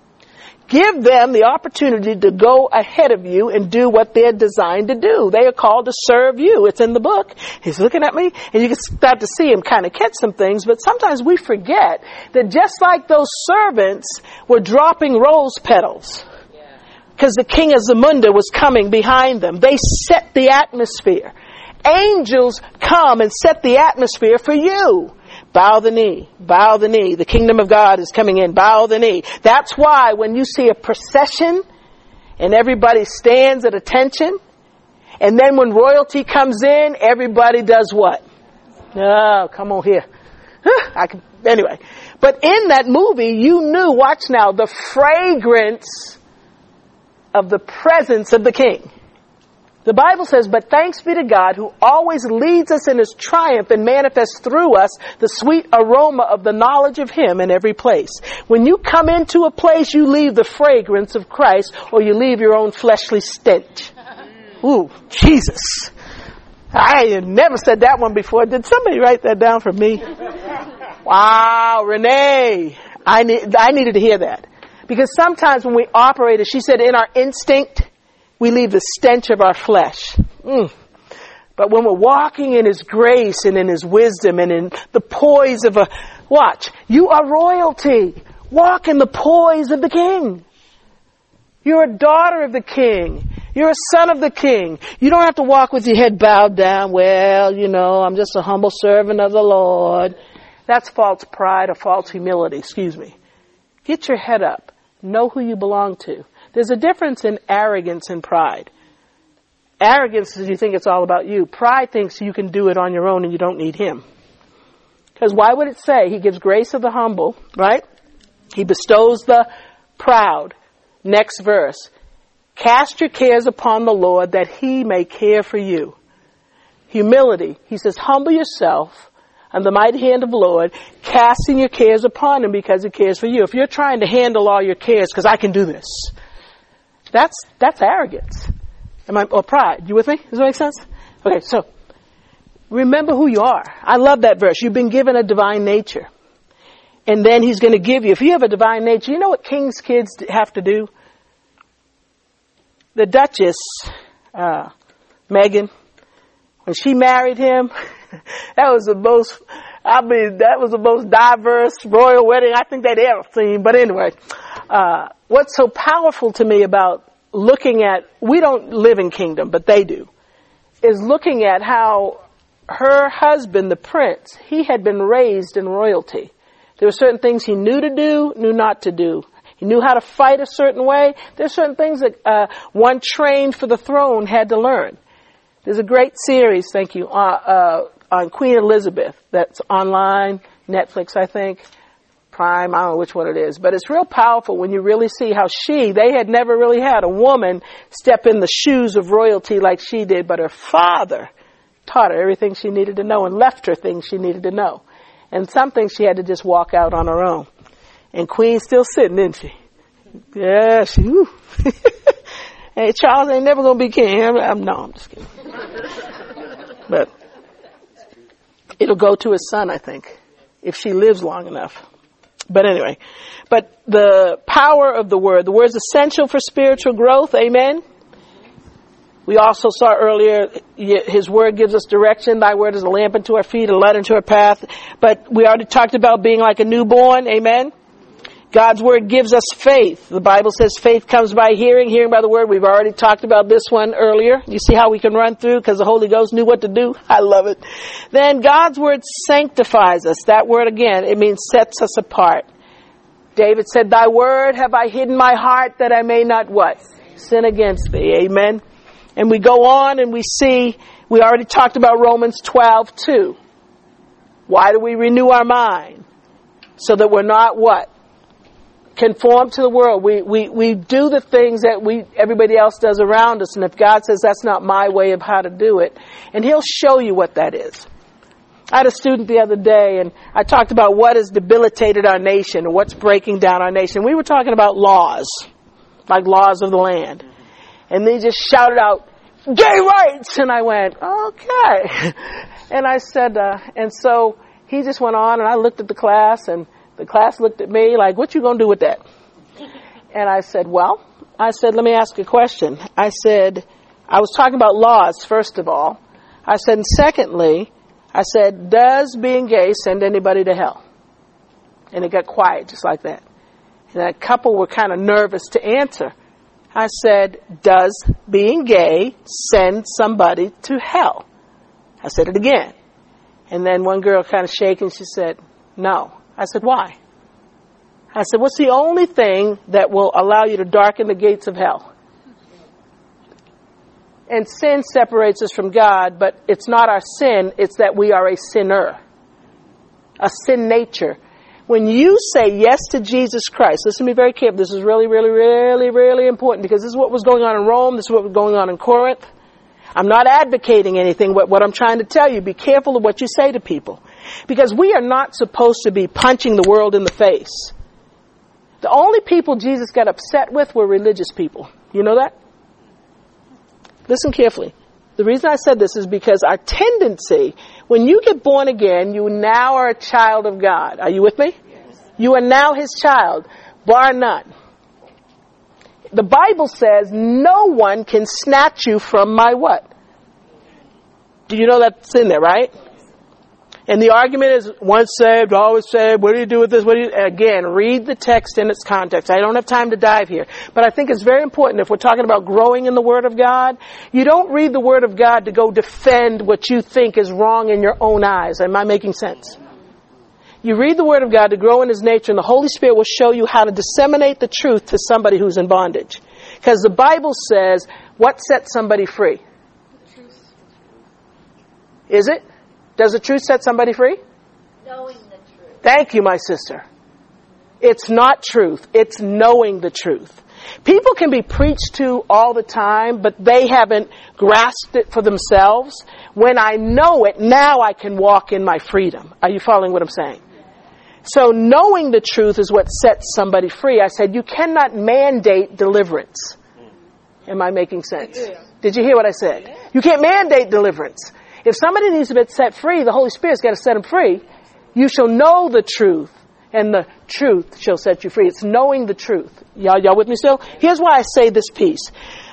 Give them the opportunity to go ahead of you and do what they're designed to do. They are called to serve you. It's in the book. He's looking at me, and you can start to see him kind of catch some things, but sometimes we forget that just like those servants were dropping rose petals, because the king of Zamunda was coming behind them, they set the atmosphere. Angels come and set the atmosphere for you. Bow the knee. Bow the knee. The kingdom of God is coming in. Bow the knee. That's why when you see a procession and everybody stands at attention, and then when royalty comes in, everybody does what? Oh, come on here. I can, anyway. But in that movie, you knew, watch now, the fragrance of the presence of the King. The Bible says, but thanks be to God who always leads us in his triumph and manifests through us the sweet aroma of the knowledge of him in every place. When you come into a place, you leave the fragrance of Christ, or you leave your own fleshly stench. Ooh, Jesus. I had never said that one before. Did somebody write that down for me? Wow, Renee. I need, I needed to hear that. Because sometimes when we operate, as she said, in our instinct, we leave the stench of our flesh. Mm. But when we're walking in his grace and in his wisdom and in the poise of a, watch, you are royalty. Walk in the poise of the King. You're a daughter of the King. You're a son of the King. You don't have to walk with your head bowed down. Well, you know, I'm just a humble servant of the Lord. That's false pride or false humility. Excuse me. Get your head up. Know who you belong to. There's a difference in arrogance and pride. Arrogance is you think it's all about you. Pride thinks you can do it on your own and you don't need him. Because why would it say he gives grace to the humble, right? He bestows the proud. Next verse. Cast your cares upon the Lord that he may care for you. Humility. He says, humble yourself under the mighty hand of the Lord, casting your cares upon him because he cares for you. If you're trying to handle all your cares because I can do this, that's that's arrogance. Am I, or pride. You with me? Does that make sense? Okay, so remember who you are. I love that verse. You've been given a divine nature. And then he's going to give you, if you have a divine nature, you know what king's kids have to do? The Duchess, uh, Meghan, when she married him, that was the most, I mean, that was the most diverse royal wedding I think they'd ever seen. But anyway, uh, what's so powerful to me about looking at, we don't live in kingdom, but they do, is looking at how her husband, the prince, he had been raised in royalty. There were certain things he knew to do, knew not to do. He knew how to fight a certain way. There's certain things that uh, one trained for the throne had to learn. There's a great series, thank you, uh, uh, on Queen Elizabeth that's online, Netflix, I think, Prime, I don't know which one it is. But it's real powerful when you really see how she, they had never really had a woman step in the shoes of royalty like she did, but her father taught her everything she needed to know and left her things she needed to know. And some things she had to just walk out on her own. And Queen's still sitting, isn't she? Yeah, she, whew. Hey, Charles ain't never going to be king. I'm, I'm, no, I'm just kidding. But it'll go to his son, I think, if she lives long enough. But anyway, but the power of the word, the word is essential for spiritual growth. Amen. We also saw earlier, his word gives us direction. Thy word is a lamp unto our feet, a light unto our path. But we already talked about being like a newborn. Amen. God's word gives us faith. The Bible says faith comes by hearing, hearing by the word. We've already talked about this one earlier. You see how we can run through because the Holy Ghost knew what to do? I love it. Then God's word sanctifies us. That word again, it means sets us apart. David said, thy word have I hidden my heart that I may not what? Sin against thee. Amen. And we go on and we see, we already talked about Romans twelve two. Why do we renew our mind? So that we're not what? Conform to the world. We, we, we do the things that we, everybody else does around us. And if God says that's not my way of how to do it, and he'll show you what that is. I had a student the other day and I talked about what has debilitated our nation and what's breaking down our nation. We were talking about laws, like laws of the land. And they just shouted out, gay rights! And I went, okay. And I said, uh, and so he just went on and I looked at the class and the class looked at me like, what you going to do with that? And I said, well, I said, let me ask a question. I said, I was talking about laws, first of all. I said, and secondly, I said, does being gay send anybody to hell? And it got quiet just like that. And a couple were kind of nervous to answer. I said, does being gay send somebody to hell? I said it again. And then one girl kind of shaking, she said, no. I said, why? I said, what's the only thing that will allow you to darken the gates of hell? And sin separates us from God, but it's not our sin, it's that we are a sinner. A sin nature. When you say yes to Jesus Christ, listen to me very carefully. This is really, really, really, really important because this is what was going on in Rome. This is what was going on in Corinth. I'm not advocating anything, but what I'm trying to tell you, be careful of what you say to people. Because we are not supposed to be punching the world in the face. The only people Jesus got upset with were religious people. You know that? Listen carefully. The reason I said this is because our tendency, when you get born again, you now are a child of God. Are you with me? Yes. You are now his child, bar none. The Bible says no one can snatch you from my what? Do you know that's in there, right? And the argument is once saved, always saved. What do you do with this? What do you, again, read the text in its context. I don't have time to dive here. But I think it's very important if we're talking about growing in the Word of God, you don't read the Word of God to go defend what you think is wrong in your own eyes. Am I making sense? You read the Word of God to grow in his nature, and the Holy Spirit will show you how to disseminate the truth to somebody who's in bondage. Because the Bible says, what sets somebody free? Is it? Does the truth set somebody free? Knowing the truth. Thank you, my sister. It's not truth. It's knowing the truth. People can be preached to all the time, but they haven't grasped it for themselves. When I know it, now I can walk in my freedom. Are you following what I'm saying? So knowing the truth is what sets somebody free. I said, you cannot mandate deliverance. Am I making sense? Did you hear what I said? You can't mandate deliverance. If somebody needs to be set free, the Holy Spirit's got to set them free. You shall know the truth, and the truth shall set you free. It's knowing the truth. Y'all, y'all with me still? Here's why I say this piece.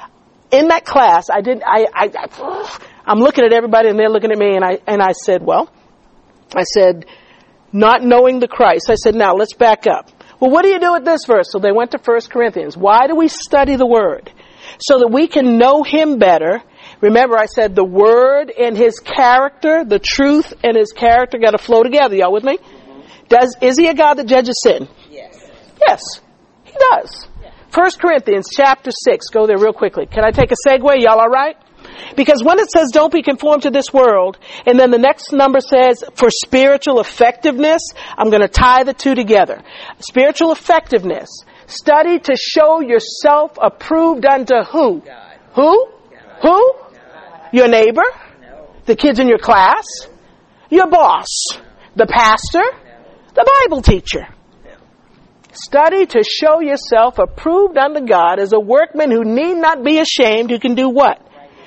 In that class, I did. I, I, I, I'm looking at everybody, and they're looking at me, and I, and I said, well, I said, not knowing the Christ. I said, now let's back up. Well, what do you do with this verse? So they went to First Corinthians. Why do we study the Word? So that we can know him better. Remember, I said the Word and his character, the truth and his character got to flow together. Y'all with me? Does is he a God that judges sin? Yes. Yes, he does. First Corinthians chapter six. Go there real quickly. Can I take a segue? Y'all all right? Because when it says don't be conformed to this world, and then the next number says for spiritual effectiveness, I'm going to tie the two together. Spiritual effectiveness. Study to show yourself approved unto who? God. Who? God. Who? God. Your neighbor? No. The kids in your class? No. Your boss? No. The pastor? No. The Bible teacher? No. Study to show yourself approved unto God as a workman who need not be ashamed, who can do what?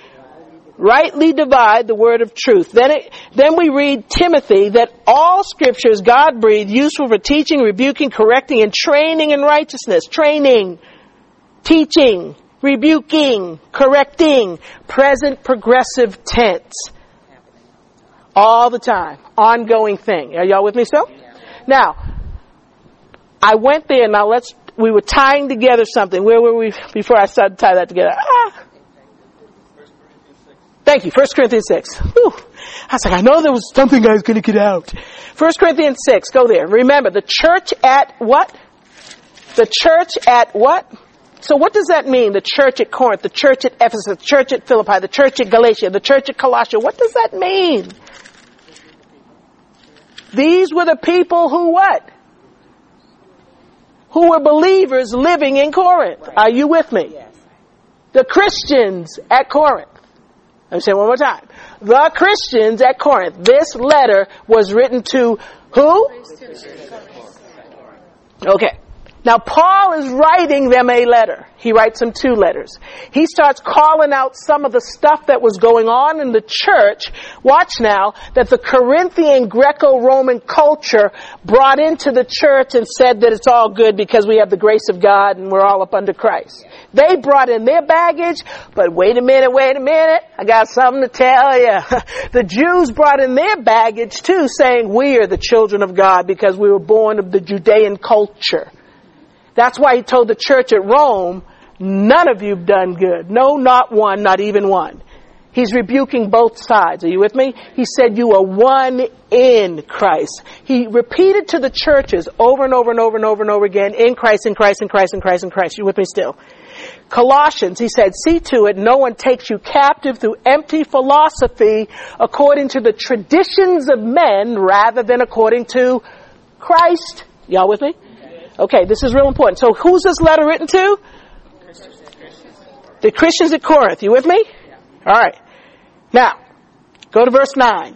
Rightly divide the word of truth. Then it, then we read Timothy that all scripture is God-breathed, useful for teaching, rebuking, correcting, and training in righteousness. Training, teaching, rebuking, correcting, present progressive tense. All the time. Ongoing thing. Are y'all with me still? Now, I went there. Now let's, we were tying together something. Where were we before I started to tie that together? Ah. Thank you. First Corinthians six. Whew. I was like, I know there was something I was going to get out. First Corinthians six. Go there. Remember, the church at what? The church at what? So what does that mean? The church at Corinth, the church at Ephesus, the church at Philippi, the church at Galatia, the church at Colossia. What does that mean? These were the people who what? Who were believers living in Corinth. Are you with me? The Christians at Corinth. Let me say it one more time. The Christians at Corinth. This letter was written to who? Okay. Now Paul is writing them a letter. He writes them two letters. He starts calling out some of the stuff that was going on in the church. Watch now, that the Corinthian Greco-Roman culture brought into the church and said that it's all good because we have the grace of God and we're all up under Christ. They brought in their baggage, but wait a minute, wait a minute, I got something to tell you. The Jews brought in their baggage too, saying we are the children of God because we were born of the Judean culture. That's why he told the church at Rome, none of you've done good. No, not one, not even one. He's rebuking both sides. Are you with me? He said you are one in Christ. He repeated to the churches over and over and over and over and over again, in Christ, in Christ, in Christ, in Christ, in Christ. You with me still? Colossians, he said, see to it no one takes you captive through empty philosophy according to the traditions of men rather than according to Christ Y'all with me? Okay, this is real important. So who's this letter written to? The Christians at Corinth. You with me? All right. Now, go to verse nine.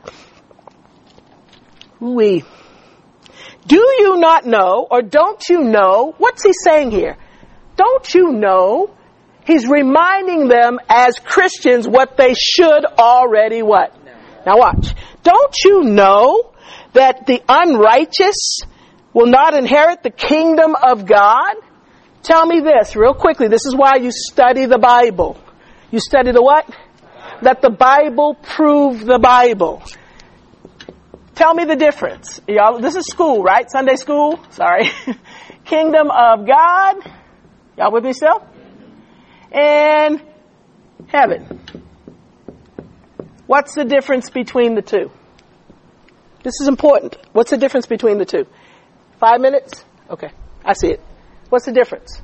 We. Do you not know, or don't you know, what's he saying here? Don't you know? He's reminding them as Christians what they should already what? Now watch. Don't you know that the unrighteous will not inherit the kingdom of God? Tell me this real quickly. This is why you study the Bible. You study the what? Let the Bible prove the Bible. Tell me the difference. Y'all, this is school, right? Sunday school? Sorry. Kingdom of God. Y'all with me still? And heaven. What's the difference between the two? This is important. What's the difference between the two? Five minutes? Okay. I see it. What's the difference?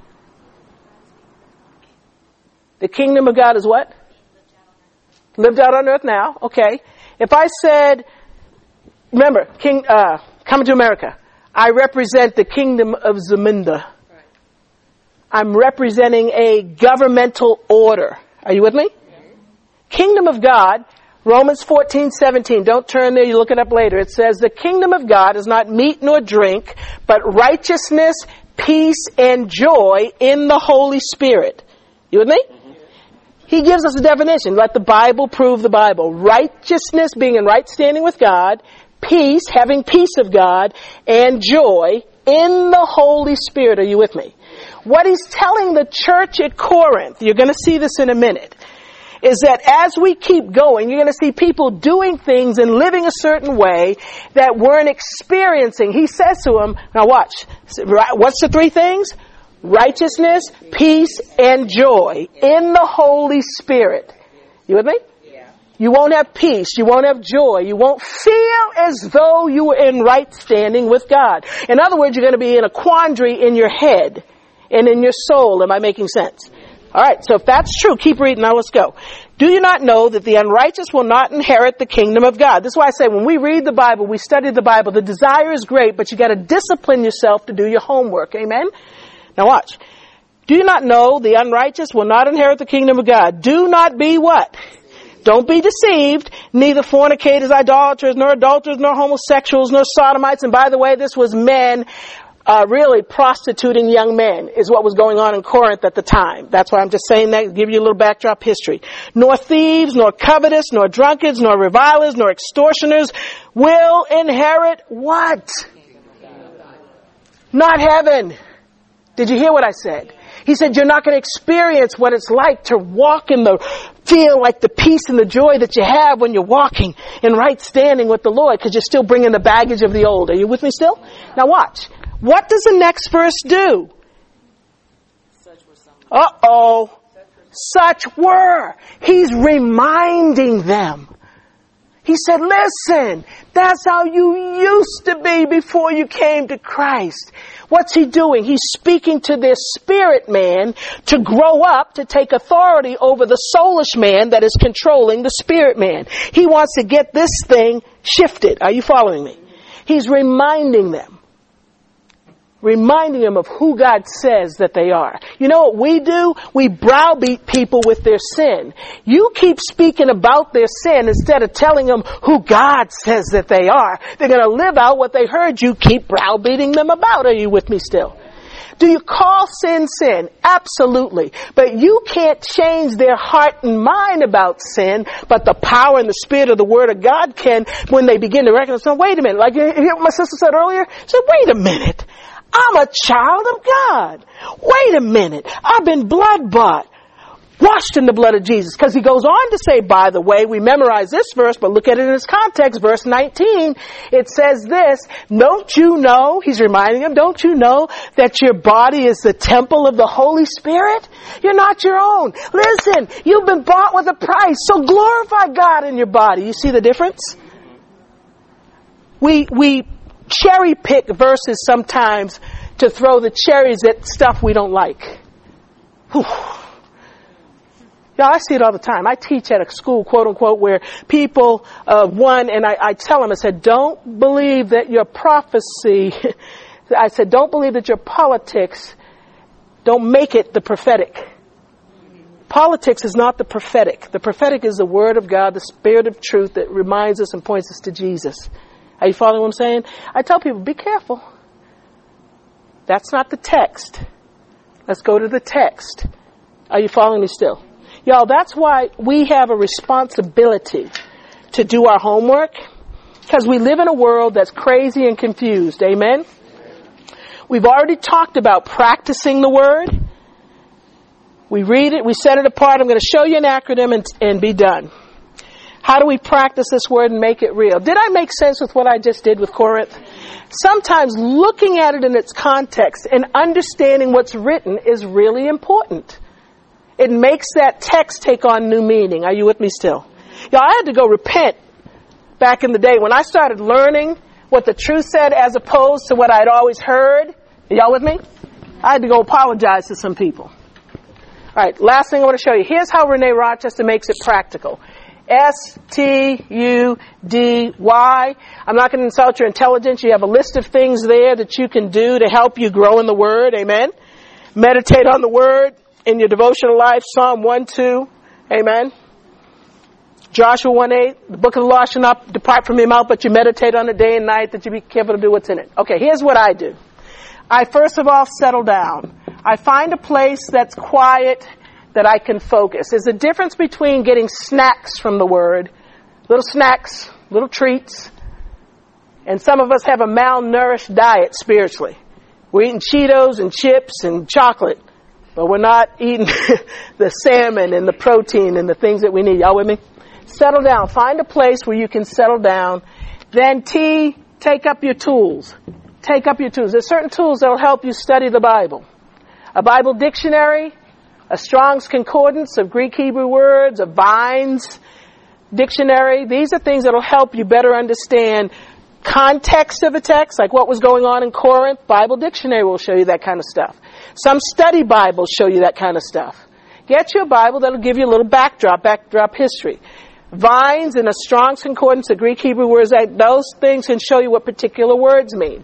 The kingdom of God is what? Lived out on earth now. Okay. If I said, remember, King, uh, Coming to America, I represent the kingdom of Zamunda. I'm representing a governmental order. Are you with me? Kingdom of God, Romans fourteen seventeen. Don't turn there, you look it up later. It says, the kingdom of God is not meat nor drink, but righteousness, peace, and joy in the Holy Spirit. You with me? He gives us a definition. Let the Bible prove the Bible. Righteousness, being in right standing with God. Peace, having peace of God. And joy in the Holy Spirit. Are you with me? What he's telling the church at Corinth, you're going to see this in a minute, is that as we keep going, you're going to see people doing things and living a certain way that weren't experiencing. He says to them, now watch, what's the three things? Righteousness, peace, and joy in the Holy Spirit. You with me? You won't have peace. You won't have joy. You won't feel as though you were in right standing with God. In other words, you're going to be in a quandary in your head and in your soul. Am I making sense? All right, so if that's true, keep reading. Now let's go. Do you not know that the unrighteous will not inherit the kingdom of God? This is why I say when we read the Bible, we study the Bible, the desire is great, but you got to discipline yourself to do your homework. Amen? Now watch. Do you not know the unrighteous will not inherit the kingdom of God? Do not be what? Don't be deceived. Neither fornicators, idolaters, nor adulterers, nor homosexuals, nor sodomites. And by the way, this was men uh, really prostituting young men is what was going on in Corinth at the time. That's why I'm just saying that, give you a little backdrop history. Nor thieves, nor covetous, nor drunkards, nor revilers, nor extortioners will inherit what? Not heaven. Did you hear what I said? He said, you're not going to experience what it's like to walk in the, feel like the peace and the joy that you have when you're walking in right standing with the Lord, because you're still bringing the baggage of the old. Are you with me still? Now watch. What does the next verse do? Uh-oh. Such were. He's reminding them. He said, listen, that's how you used to be before you came to Christ. What's he doing? He's speaking to their spirit man to grow up, to take authority over the soulish man that is controlling the spirit man. He wants to get this thing shifted. Are you following me? He's reminding them. Reminding them of who God says that they are. You know what we do? We browbeat people with their sin. You keep speaking about their sin instead of telling them who God says that they are. They're going to live out what they heard you keep browbeating them about. Are you with me still? Do you call sin sin? Absolutely. But you can't change their heart and mind about sin, but the power and the spirit of the Word of God can when they begin to recognize, no, wait a minute. Like you hear what my sister said earlier? She said, wait a minute. I'm a child of God. Wait a minute. I've been blood bought, washed in the blood of Jesus. Because he goes on to say, by the way, we memorize this verse, but look at it in its context. Verse nineteen, it says this, don't you know, he's reminding them, don't you know that your body is the temple of the Holy Spirit? You're not your own. Listen, you've been bought with a price, so glorify God in your body. You see the difference? We, we, cherry pick verses sometimes to throw the cherries at stuff we don't like. Whew. Yeah, I see it all the time. I teach at a school, quote unquote, where people, uh, one, and I, I tell them, I said, don't believe that your prophecy I said, don't believe that your politics, don't make it the prophetic. Politics is not the prophetic. The prophetic is the word of God, the spirit of truth that reminds us and points us to Jesus. Are you following what I'm saying? I tell people, be careful. That's not the text. Let's go to the text. Are you following me still? Y'all, that's why we have a responsibility to do our homework, because we live in a world that's crazy and confused. Amen? We've already talked about practicing the word. We read it, we set it apart. I'm going to show you an acronym and, and be done. How do we practice this word and make it real? Did I make sense with what I just did with Corinth? Sometimes looking at it in its context and understanding what's written is really important. It makes that text take on new meaning. Are you with me still? Y'all, I had to go repent back in the day when I started learning what the truth said as opposed to what I'd always heard. Are y'all with me? I had to go apologize to some people. All right, last thing I want to show you. Here's how Renee Rochester makes it practical. S T U D Y. I'm not going to insult your intelligence. You have a list of things there that you can do to help you grow in the Word. Amen. Meditate on the Word in your devotional life. Psalm one two. Amen. Joshua one eight. The book of the law shall not depart from your mouth, but you meditate on it day and night, that you be careful to do what's in it. Okay, here's what I do. I first of all settle down. I find a place that's quiet, that I can focus. There's a difference between getting snacks from the Word, little snacks, little treats, and some of us have a malnourished diet spiritually. We're eating Cheetos and chips and chocolate, but we're not eating the salmon and the protein and the things that we need. Y'all with me? Settle down. Find a place where you can settle down. Then T, take up your tools. Take up your tools. There's certain tools that will help you study the Bible. A Bible dictionary, a Strong's Concordance of Greek Hebrew words, a Vines dictionary. These are things that will help you better understand context of a text, like what was going on in Corinth. Bible dictionary will show you that kind of stuff. Some study Bibles show you that kind of stuff. Get you a Bible that'll give you a little backdrop, backdrop history. Vines and a Strong's Concordance of Greek Hebrew words, those things can show you what particular words mean.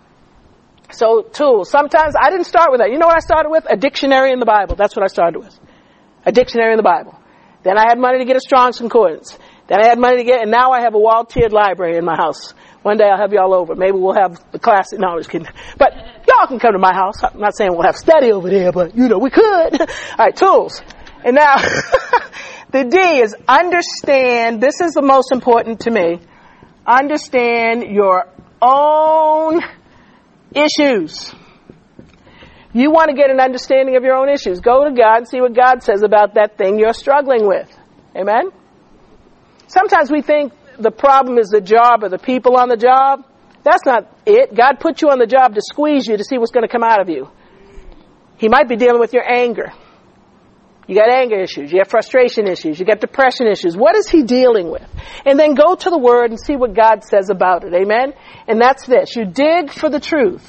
So, tools. Sometimes I didn't start with that. You know what I started with? A dictionary in the Bible. That's what I started with. A dictionary in the Bible. Then I had money to get a Strong's Concordance. Then I had money to get, and now I have a wall-tiered library in my house. One day I'll have y'all over. Maybe we'll have the class. No, I'm just kidding. But y'all can come to my house. I'm not saying we'll have study over there, but, you know, we could. All right, tools. And now, the D is understand. This is the most important to me. Understand your own issues. You want to get an understanding of your own issues. Go to God and see what God says about that thing you're struggling with. Amen? Sometimes we think the problem is the job or the people on the job. That's not it. God put you on the job to squeeze you to see what's going to come out of you. He might be dealing with your anger. You got anger issues. You have frustration issues. You got depression issues. What is He dealing with? And then go to the Word and see what God says about it. Amen? And that's this. You dig for the truth.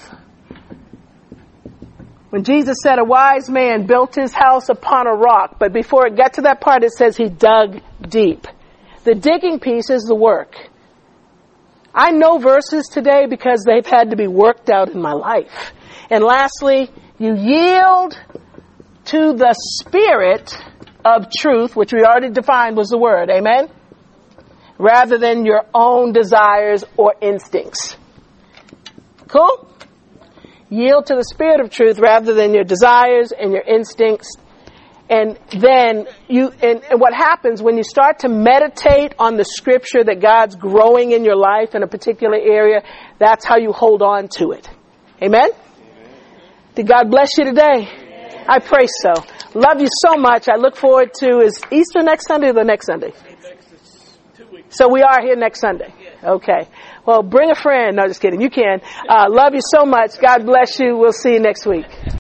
When Jesus said a wise man built his house upon a rock, but before it got to that part, it says he dug deep. The digging piece is the work. I know verses today because they've had to be worked out in my life. And lastly, you yield to the spirit of truth, which we already defined was the word, amen? Rather than your own desires or instincts. Cool? Yield to the spirit of truth rather than your desires and your instincts. And then you, and, and what happens when you start to meditate on the scripture that God's growing in your life in a particular area, that's how you hold on to it. Amen? Amen. Did God bless you today? Amen. I pray so. Love you so much. I look forward to, is Easter next Sunday or the next Sunday? So we are here next Sunday. Okay. Well, bring a friend. No, just kidding. You can. Uh, love you so much. God bless you. We'll see you next week.